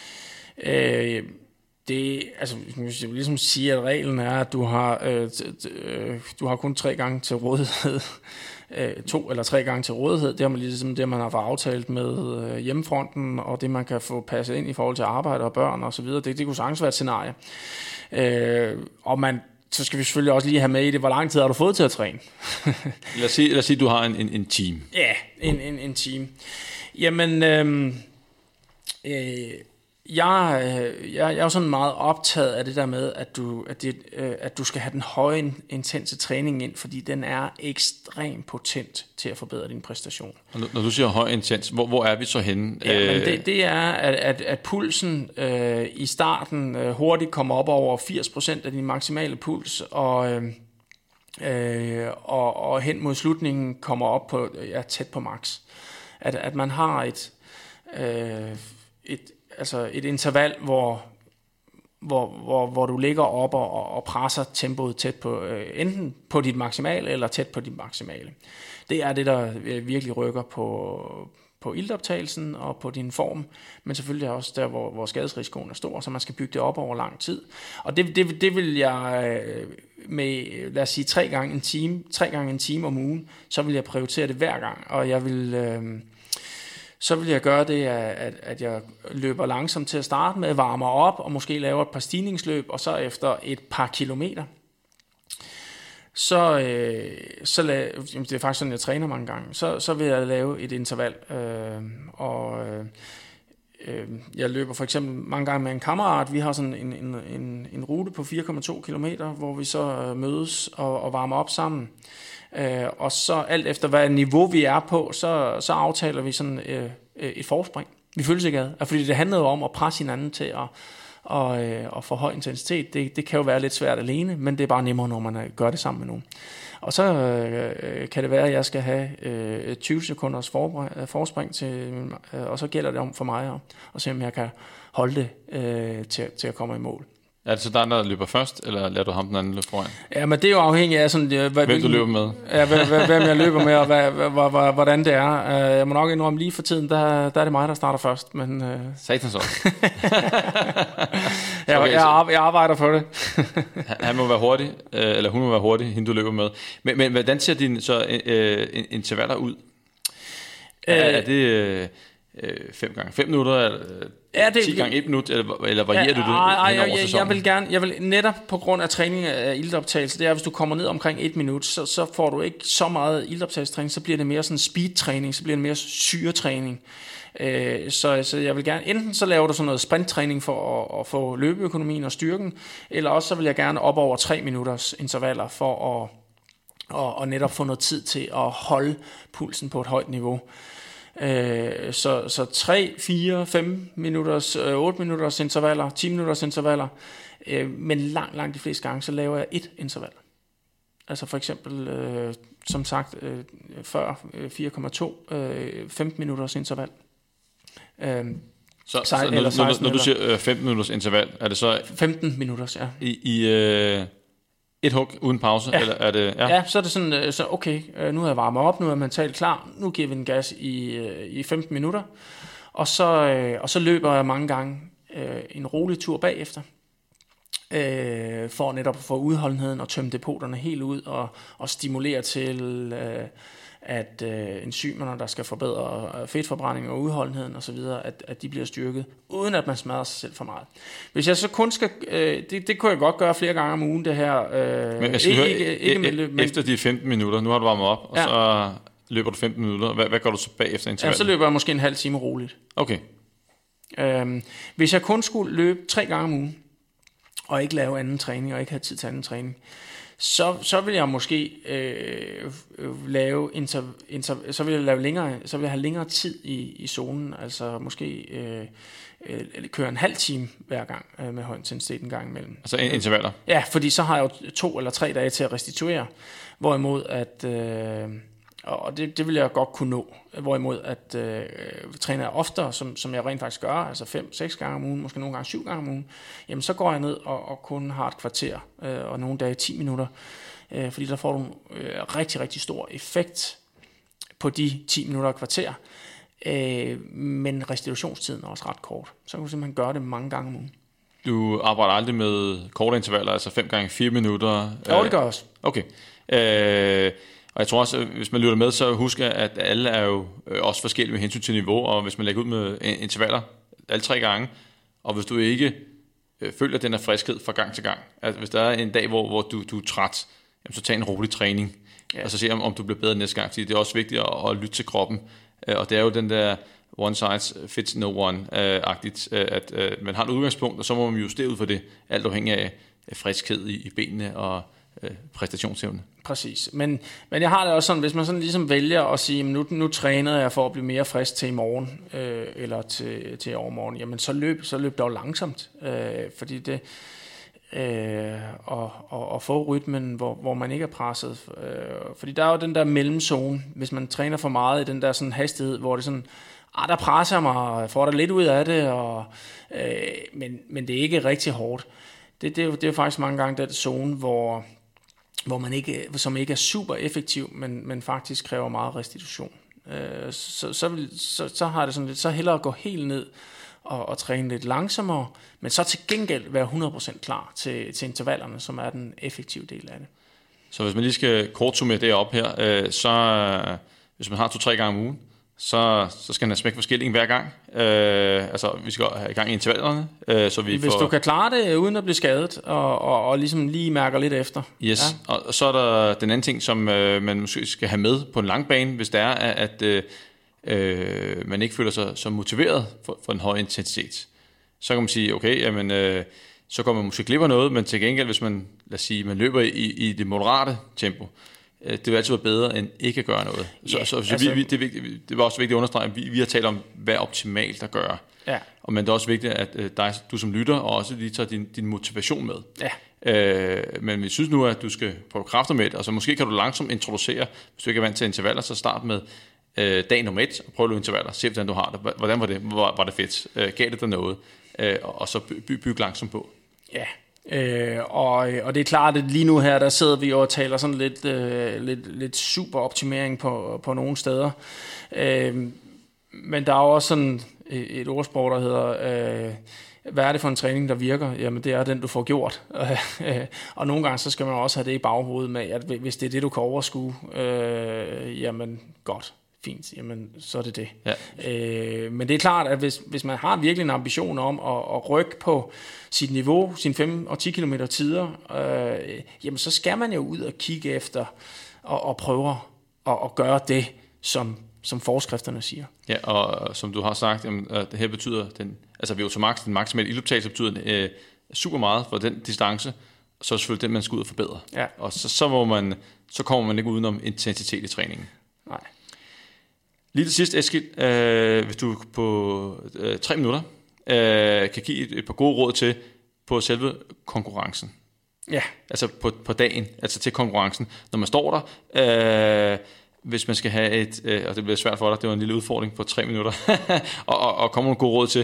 Øh, det, altså, jeg vil ligesom sige, at reglen er, at du har, øh, t- øh, du har kun tre gange til rådighed. to eller tre gange til rådighed. Det er ligesom det, man har fået aftalt med øh, hjemmefronten, og det, man kan få passet ind i forhold til arbejde og børn og så videre. Det, det kunne sagtens være et scenarie. Øh, og man så skal vi selvfølgelig også lige have med i det, hvor lang tid har du fået til at træne? lad os sige, lad os sige, du har en, en, en team. Ja, en, en, en team. Jamen, øhm, øh, jeg, jeg, jeg er jo sådan meget optaget af det der med, at du, at det, øh, at du skal have den høje intense træning ind, fordi den er ekstremt potent til at forbedre din præstation. Og når du siger høj intens, hvor, hvor er vi så henne? Ja, men det, det er, at, at, at pulsen øh, i starten øh, hurtigt kommer op over firs procent af din maksimale puls, og, øh, øh, og, og hen mod slutningen kommer op på ja, tæt på max. At, at man har et, øh, et, altså et interval, hvor, hvor, hvor, hvor du ligger op og, og presser tempoet tæt på, øh, enten på dit maksimale eller tæt på dit maksimale. Det er det, der virkelig rykker på, på iltoptagelsen og på din form, men selvfølgelig også der, hvor, hvor skadesrisikoen er stor, så man skal bygge det op over lang tid. Og det, det, det vil jeg med, lad os sige, tre gange en time, tre gange en time om ugen, så vil jeg prioritere det hver gang, og jeg vil... Øh, så vil jeg gøre det, at, at jeg løber langsomt til at starte med, varmer op og måske laver et par stigningsløb, og så efter et par kilometer, så, øh, så lave, det er faktisk sådan, jeg træner mange gange, så, så vil jeg lave et interval, øh, og øh, jeg løber for eksempel mange gange med en kammerat. Vi har sådan en, en, en, en rute på fire komma to kilometer, hvor vi så mødes og, og varmer op sammen. Øh, og så alt efter hvad niveau vi er på, så, så aftaler vi sådan øh, et forspring. Vi følges ikke ad, fordi det handler jo om at presse hinanden til at og, øh, og få høj intensitet. Det, det kan jo være lidt svært alene, men det er bare nemmere, når man gør det sammen med nogen. Og så øh, kan det være, at jeg skal have øh, tyve sekunders forspring til, øh, og så gælder det om for mig at, at se, om jeg kan holde det øh, til, til at komme i mål. Er det så dig, der løber først, eller lader du ham den anden løbe foran? Ja, men det er jo afhængigt af sådan... Hvad, hvem hvilken, du løber med? Ja, hvem jeg løber med, og hvad, hvad, hvad, hvordan det er. Jeg må nok indrømme, lige for tiden, der, der er det mig, der starter først. Men, uh... Satans også. jeg, okay, jeg, jeg arbejder på det. Han må være hurtig, eller hun må være hurtig, hende du løber med. Men, men hvordan ser dine så, øh, intervaller ud? Er, øh, er det... Øh, fem gange fem minutter, eller ja, det, ti gange et minut, eller, eller varierer ja, du det ej, hen over sæsonen? Jeg vil gerne, jeg vil netop på grund af træning af iltoptagelse, det er, hvis du kommer ned omkring et minut, så, så får du ikke så meget iltoptagelsestræning, så bliver det mere sådan speedtræning, så bliver det mere syretræning. Øh, så, så jeg vil gerne, enten så laver du sådan noget sprinttræning for at, at få løbeøkonomien og styrken, eller også så vil jeg gerne op over tre minutters intervaller for at og, og netop få noget tid til at holde pulsen på et højt niveau. Øh, så, så tre, fire, fem minutters, otte minutters intervaller, ti minutters intervaller, øh, men langt, langt de fleste gange, så laver jeg et interval. Altså for eksempel, øh, som sagt, øh, før øh, fire komma to, øh, femten minutters interval. Øh, så, så når, når, når du siger øh, femten minutters interval, er det så... femten minutters, ja. I... i øh et hug uden pause, ja. Eller er det... Ja. ja, så er det sådan, så okay, nu er jeg varmet op, nu er jeg mentalt klar, nu giver vi den gas i, i femten minutter, og så, og så løber jeg mange gange øh, en rolig tur bagefter, øh, for netop at få udholdenheden og tømme depoterne helt ud, og, og stimulere til, øh, at øh, enzymerne, der skal forbedre fedtforbrænding og udholdenheden osv., at, at de bliver styrket, uden at man smadrer sig selv for meget. Hvis jeg så kun skal, øh, det, det kunne jeg godt gøre flere gange om ugen, det her. Øh, men ikke, høre, ikke, ikke med løb, men efter de femten minutter, nu har du varmet op, og ja. Så løber du femten minutter. Hvad, hvad gør du så bagefter intervallet? Ja, så løber jeg måske en halv time roligt. Okay. Øh, hvis jeg kun skulle løbe tre gange om ugen, og ikke lave anden træning, og ikke have tid til anden træning, Så, så vil jeg måske øh, lave inter, inter, så vil jeg lave længere, så vil jeg have længere tid i, i zonen, altså måske øh, øh, køre en halv time hver gang øh, med høj intensitet en gang imellem. Altså intervaller? Ja, fordi så har jeg jo to eller tre dage til at restituere, hvorimod at øh, og det, det vil jeg godt kunne nå, hvorimod at øh, træner jeg oftere, som, som jeg rent faktisk gør, altså fem, seks gange om ugen, måske nogle gange syv gange om ugen, jamen så går jeg ned og, og kun har et kvarter, øh, og nogle dage ti minutter, øh, fordi der får du øh, rigtig, rigtig stor effekt på de ti minutter og kvarter, øh, men restitutionstiden er også ret kort, så kan du simpelthen gøre det mange gange om ugen. Du arbejder aldrig med korte intervaller, altså fem gange fire minutter? Jo, det gør jeg også. Okay. Øh, Og jeg tror også, hvis man lytter med, så husk, at alle er jo også forskellige med hensyn til niveau, og hvis man lægger ud med intervaller alle tre gange, og hvis du ikke øh, føler den her friskhed fra gang til gang. Altså, hvis der er en dag, hvor, hvor du, du er træt, jamen, så tag en rolig træning, ja. Og så se, om, om du bliver bedre næste gang, fordi det er også vigtigt at, at lytte til kroppen. Øh, og det er jo den der one size fits no one-agtigt, øh, at øh, man har et udgangspunkt, og så må man justere ud for det, alt afhængig af friskhed i, i benene og øh, præstationsevne. Præcis, men, men jeg har det også sådan, hvis man sådan ligesom vælger at sige, nu, nu træner jeg for at blive mere frisk til i morgen, øh, eller til, til overmorgen, jamen så løb, så løb dog langsomt, øh, fordi det, øh, og, og, og få rytmen, hvor, hvor man ikke er presset, øh, fordi der er jo den der mellemzone, hvis man træner for meget i den der sådan hastighed, hvor det sådan, ah, der presser jeg mig, og får der lidt ud af det, og, øh, men, men det er ikke rigtig hårdt. Det, det, er jo, det er jo faktisk mange gange den zone, hvor, hvor man ikke, som ikke er super effektiv, men, men faktisk kræver meget restitution. Øh, så, så, vil, så, så har det sådan lidt, så hellere at gå helt ned og, og træne lidt langsommere, men så til gengæld være hundrede procent klar til, til intervallerne, som er den effektive del af det. Så hvis man lige skal kort summere det op her, øh, så hvis man har to-tre gange om ugen, Så, så skal den have smæk for skillingen hver gang. Øh, altså, vi skal have i gang i intervallerne. Øh, så vi Hvis får... du kan klare det, uden at blive skadet, og, og, og ligesom lige mærker lidt efter. Yes, ja. og, og så er der den anden ting, som øh, man måske skal have med på en lang bane, hvis det er, at øh, øh, man ikke føler sig så motiveret for, for en høj intensitet. Så kan man sige, okay, jamen, øh, så går man måske glip af noget, men til gengæld, hvis man, lad os sige, man løber i, i det moderate tempo, det vil altid være bedre end ikke at gøre noget. Så, yeah, så, så altså, vi, vi, det, er vigtigt, det var også vigtigt at understrege, at vi, vi har talt om, hvad er optimalt at gøre. Ja. Og men det er også vigtigt, at uh, dig, du som lytter, også lige tager din, din motivation med. Ja. Uh, men vi synes nu, at du skal prøve kræfter med det, og så måske kan du langsomt introducere, hvis du ikke er vant til intervaller, så start med uh, dag nummer et, og prøv at løbe intervaller, se hvordan du har det. Hvordan var det? Var, var det fedt? Uh, gav det dig noget? Uh, og så by, bygge langsomt på. Ja. Øh, og, og det er klart, at lige nu her, der sidder vi og taler sådan lidt, øh, lidt, lidt super optimering på, på nogle steder. Øh, men der er jo også sådan et, et ordsprog, der hedder, øh, hvad er det for en træning, der virker? Jamen, det er den, du får gjort. Og nogle gange, så skal man også have det i baghovedet med, at hvis det er det, du kan overskue, øh, jamen godt. Fint, jamen så er det det. Ja. Øh, men det er klart, at hvis, hvis man har virkelig en ambition om at, at rykke på sit niveau, sine fem og ti kilometer tider, øh, jamen så skal man jo ud og kigge efter og, og prøve at, at gøre det, som, som forskrifterne siger. Ja, og som du har sagt, jamen, det her betyder, den, altså V O to max, den maksimale ildoptagelse betyder øh, super meget for den distance, så er det selvfølgelig den, man skal ud og forbedre. Ja. Og så, så, må man, så kommer man ikke udenom intensitet i træningen. Nej. Lige til sidst, Eskild, øh, hvis du på øh, tre minutter øh, kan give et, et par gode råd til på selve konkurrencen. Ja. Altså på, på dagen, altså til konkurrencen. Når man står der, øh, hvis man skal have et, øh, og det bliver svært for dig, det var en lille udfordring på tre minutter, og, og, og komme nogle gode råd til,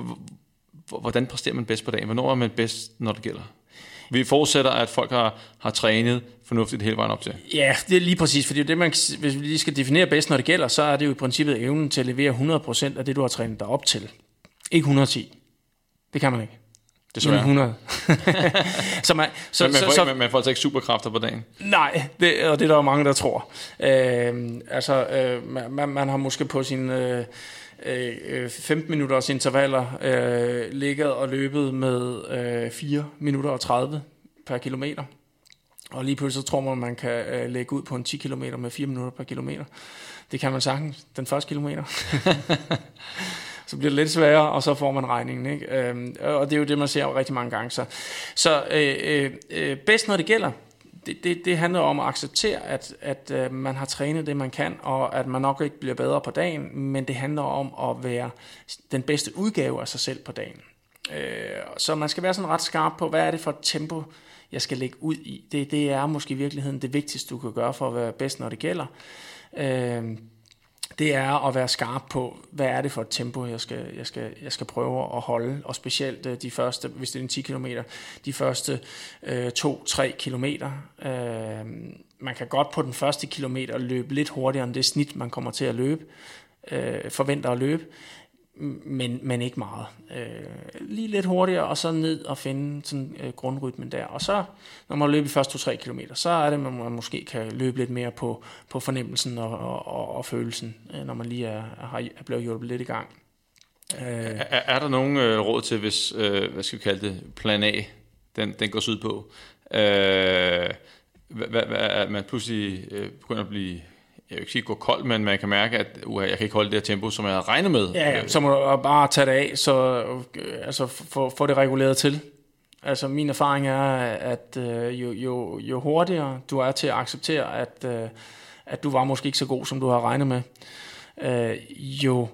hvordan præsterer man bedst på dagen? Hvornår er man bedst, når det gælder? Vi forudsætter, at folk har, har trænet fornuftigt hele vejen op til. Ja, det er lige præcis, fordi det, man, hvis vi lige skal definere bedst, når det gælder, så er det jo i princippet evnen til at levere hundrede procent af det, du har trænet dig op til. Ikke hundrede og ti. Det kan man ikke. Desværre. Men hundrede. så man, så, men man, får så, ikke, man, man får altså ikke superkræfter på dagen? Nej, det, og det er der jo mange, der tror. Øh, altså, øh, man, man har måske på sin... Øh, femten minutters intervaller øh, ligget og løbet med øh, fire minutter og tredive per kilometer. Og lige pludselig så tror man, at man kan øh, lægge ud på en ti kilometer med fire minutter per kilometer. Det kan man sagtens, den første kilometer. Så bliver det lidt sværere, og så får man regningen. Ikke? Øhm, og det er jo det, man ser rigtig mange gange. Så, så øh, øh, bedst når det gælder, Det, det, det handler om at acceptere, at, at uh, man har trænet det, man kan, og at man nok ikke bliver bedre på dagen, men det handler om at være den bedste udgave af sig selv på dagen. Uh, så man skal være sådan ret skarp på, hvad er det for et tempo, jeg skal lægge ud i. Det, det er måske i virkeligheden det vigtigste, du kan gøre for at være bedst, når det gælder. Uh, det er at være skarp på, hvad er det for et tempo, jeg skal, jeg skal, jeg skal prøve at holde, og specielt de første, hvis det er en ti kilometer, de første øh, to til tre kilometer. Øh, man kan godt på den første kilometer løbe lidt hurtigere end det snit, man kommer til at løbe, øh, forventer at løbe, men, men ikke meget. Øh, lige lidt hurtigere, og så ned og finde sådan øh, grundrytmen der. Og så, når man løber de første to til tre kilometer, så er det, at man måske kan løbe lidt mere på, på fornemmelsen og, og, og, og følelsen, øh, når man lige er, er, er blevet hjulpet lidt i gang. Øh. Er, er der nogen øh, råd til, hvis, øh, hvad skal vi kalde det, plan A, den, den går ud på, øh, hvad, hvad, at man pludselig øh, begynder at blive, jeg vil ikke sige gå kold, men man kan mærke, at uh, jeg kan ikke holde det her tempo, som jeg havde regnet med. Ja, ja, så må du bare tage det af, så øh, altså, få, få det reguleret til. Altså min erfaring er, at øh, jo, jo, jo hurtigere du er til at acceptere, at, øh, at du var måske ikke så god, som du har regnet med, øh, jo,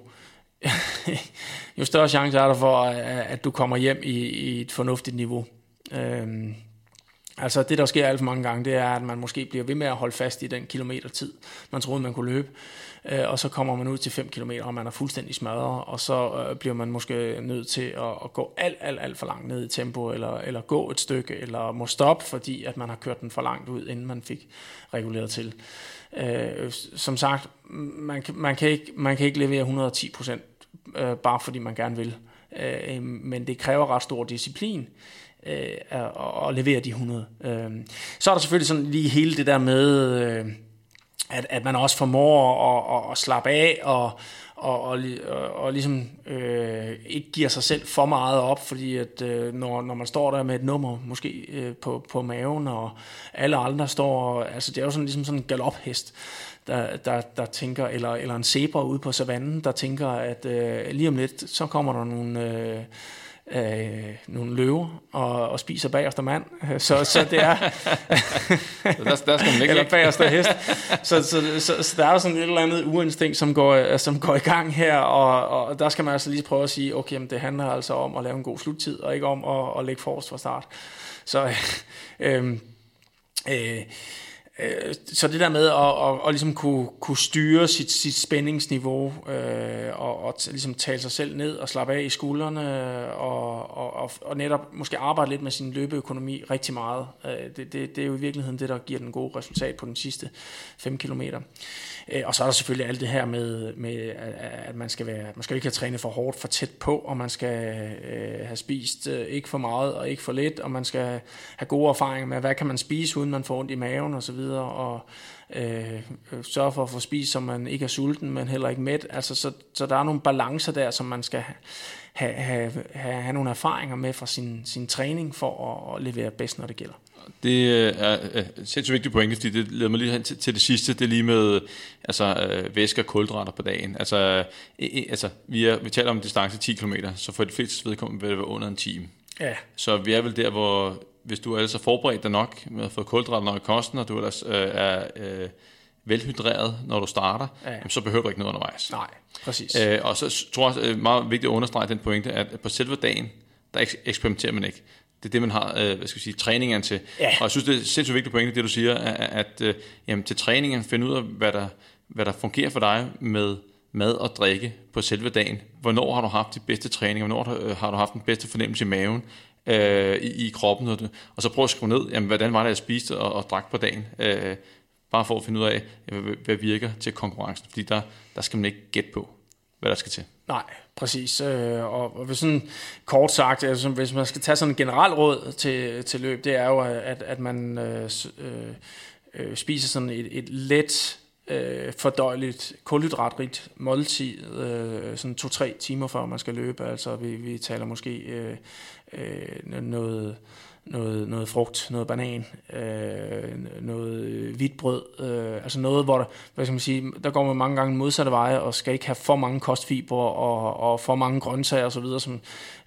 jo større chance er der for, at du kommer hjem i, i et fornuftigt niveau. Øh, altså det, der sker alt for mange gange, det er, at man måske bliver ved med at holde fast i den kilometertid, man troede, man kunne løbe. Og så kommer man ud til fem kilometer, og man er fuldstændig smadret, og så øh, bliver man måske nødt til at, at gå alt, alt, alt for langt ned i tempo, eller, eller gå et stykke, eller må stoppe, fordi at man har kørt den for langt ud, inden man fik reguleret til. Øh, som sagt, man, man, kan ikke, man kan ikke levere et hundrede og ti procent, øh, bare fordi man gerne vil. Øh, men det kræver ret stor disciplin, øh, at, at levere de hundrede. Øh, så er der selvfølgelig sådan lige hele det der med... Øh, At, at man også formår at, at, at slappe af og, og, og, og, og ligesom øh, ikke giver sig selv for meget op, fordi at øh, når, når man står der med et nummer måske øh, på, på maven, og alle andre står, altså det er jo sådan ligesom sådan en galophest, der, der, der tænker, eller, eller en zebra ude på savannen, der tænker, at øh, lige om lidt, så kommer der nogle... Øh, Øh, nogle løver og, og spiser bagerste mand, så, så det er der, der skal man ikke eller bagerste hest, så, så, så, så der er sådan et eller andet uinstinkt, som går, som går i gang her, og, og der skal man altså lige prøve at sige, okay, men det handler altså om at lave en god sluttid, og ikke om at, at lægge forrest fra start. Så øh, øh, Så det der med at, at, at ligesom kunne, kunne styre sit, sit spændingsniveau øh, og, og ligesom tale sig selv ned og slappe af i skuldrene og, og, og netop måske arbejde lidt med sin løbeøkonomi rigtig meget. Øh, det, det, det er jo i virkeligheden det, der giver den gode resultat på den sidste fem kilometer. Øh, og så er der selvfølgelig alt det her med, med at man skal være, man skal ikke have trænet for hårdt, for tæt på, og man skal øh, have spist øh, ikke for meget og ikke for lidt, og man skal have gode erfaringer med, hvad kan man spise, uden man får ondt i maven og så videre, og øh, sørge for at få spist, så man ikke er sulten, men heller ikke mæt. Altså, så, så der er nogle balancer der, som man skal have, have, have, have nogle erfaringer med fra sin, sin træning for at, at levere bedst, når det gælder. Det er et sindssygt vigtigt pointe, fordi det leder mig lige hen til, til det sidste, det er lige med altså, øh, væske og kulhydrater på dagen. Altså, øh, altså vi, er, vi taler om distance ti kilometer, så for de fleste vedkommende vil det være under en time. Ja. Så vi er vel der, hvor hvis du er altså forberedt dig nok med at få kulhydrater nok i kosten, og du ellers øh, er øh, velhydreret, når du starter, ja. Jamen, så behøver du ikke noget undervejs. Nej, præcis. Øh, og så tror jeg, det er meget vigtigt at understrege den pointe, at på selve dagen, der eksperimenterer man ikke. Det er det, man har øh, hvad skal jeg sige, træningen til. Ja. Og jeg synes, det er sindssygt vigtigt pointe, det du siger, at, at øh, jamen, til træningen finde ud af, hvad der, hvad der fungerer for dig med mad og drikke på selve dagen. Hvornår har du haft de bedste træninger? Hvornår har, har du haft den bedste fornemmelse i maven, øh, i, i kroppen? Og, det, og så prøv at skrue ned, jamen, hvordan var det, jeg spiste og, og drak på dagen? Øh, bare for at finde ud af, hvad, hvad virker til konkurrencen. Fordi der, der skal man ikke gætte på, hvad der skal til. Nej, præcis. Og, og hvis sådan kort sagt, altså, hvis man skal tage sådan en generel råd til, til løb, det er jo, at, at man øh, øh, spiser sådan et, et let, øh, fordøjeligt, kulhydratrigt måltid, øh, sådan to-tre timer før man skal løbe. Altså vi, vi taler måske øh, øh, noget... Noget, noget frugt, noget banan, øh, noget hvidt brød, øh, altså noget, hvor der, hvad skal man sige, der går man mange gange modsatte veje, og skal ikke have for mange kostfibre og, og for mange grøntsager og så videre, som,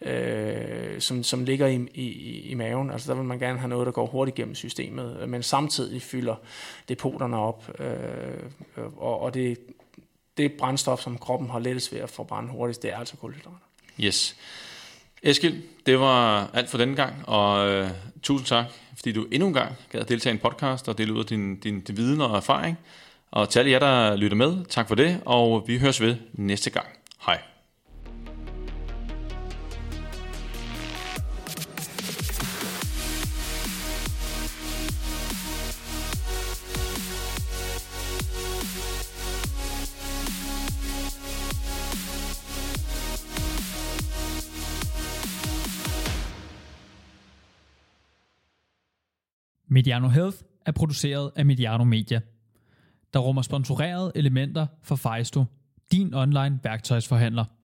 øh, som, som ligger i, i, i maven. Altså der vil man gerne have noget, der går hurtigt gennem systemet, men samtidig fylder depoterne op, øh, og, og det, det brændstof, som kroppen har lettest ved at forbrænde hurtigst, det er altså kulhydrater. Yes. Eskild, det var alt for denne gang, og øh, tusind tak, fordi du endnu en gang gad at deltage i en podcast og dele ud af din, din, din viden og erfaring. Og til alle jer, der lytter med, tak for det, og vi høres ved næste gang. Hej. Mediano Health er produceret af Mediano Media, der rummer sponsorerede elementer for Fejsto, din online værktøjsforhandler.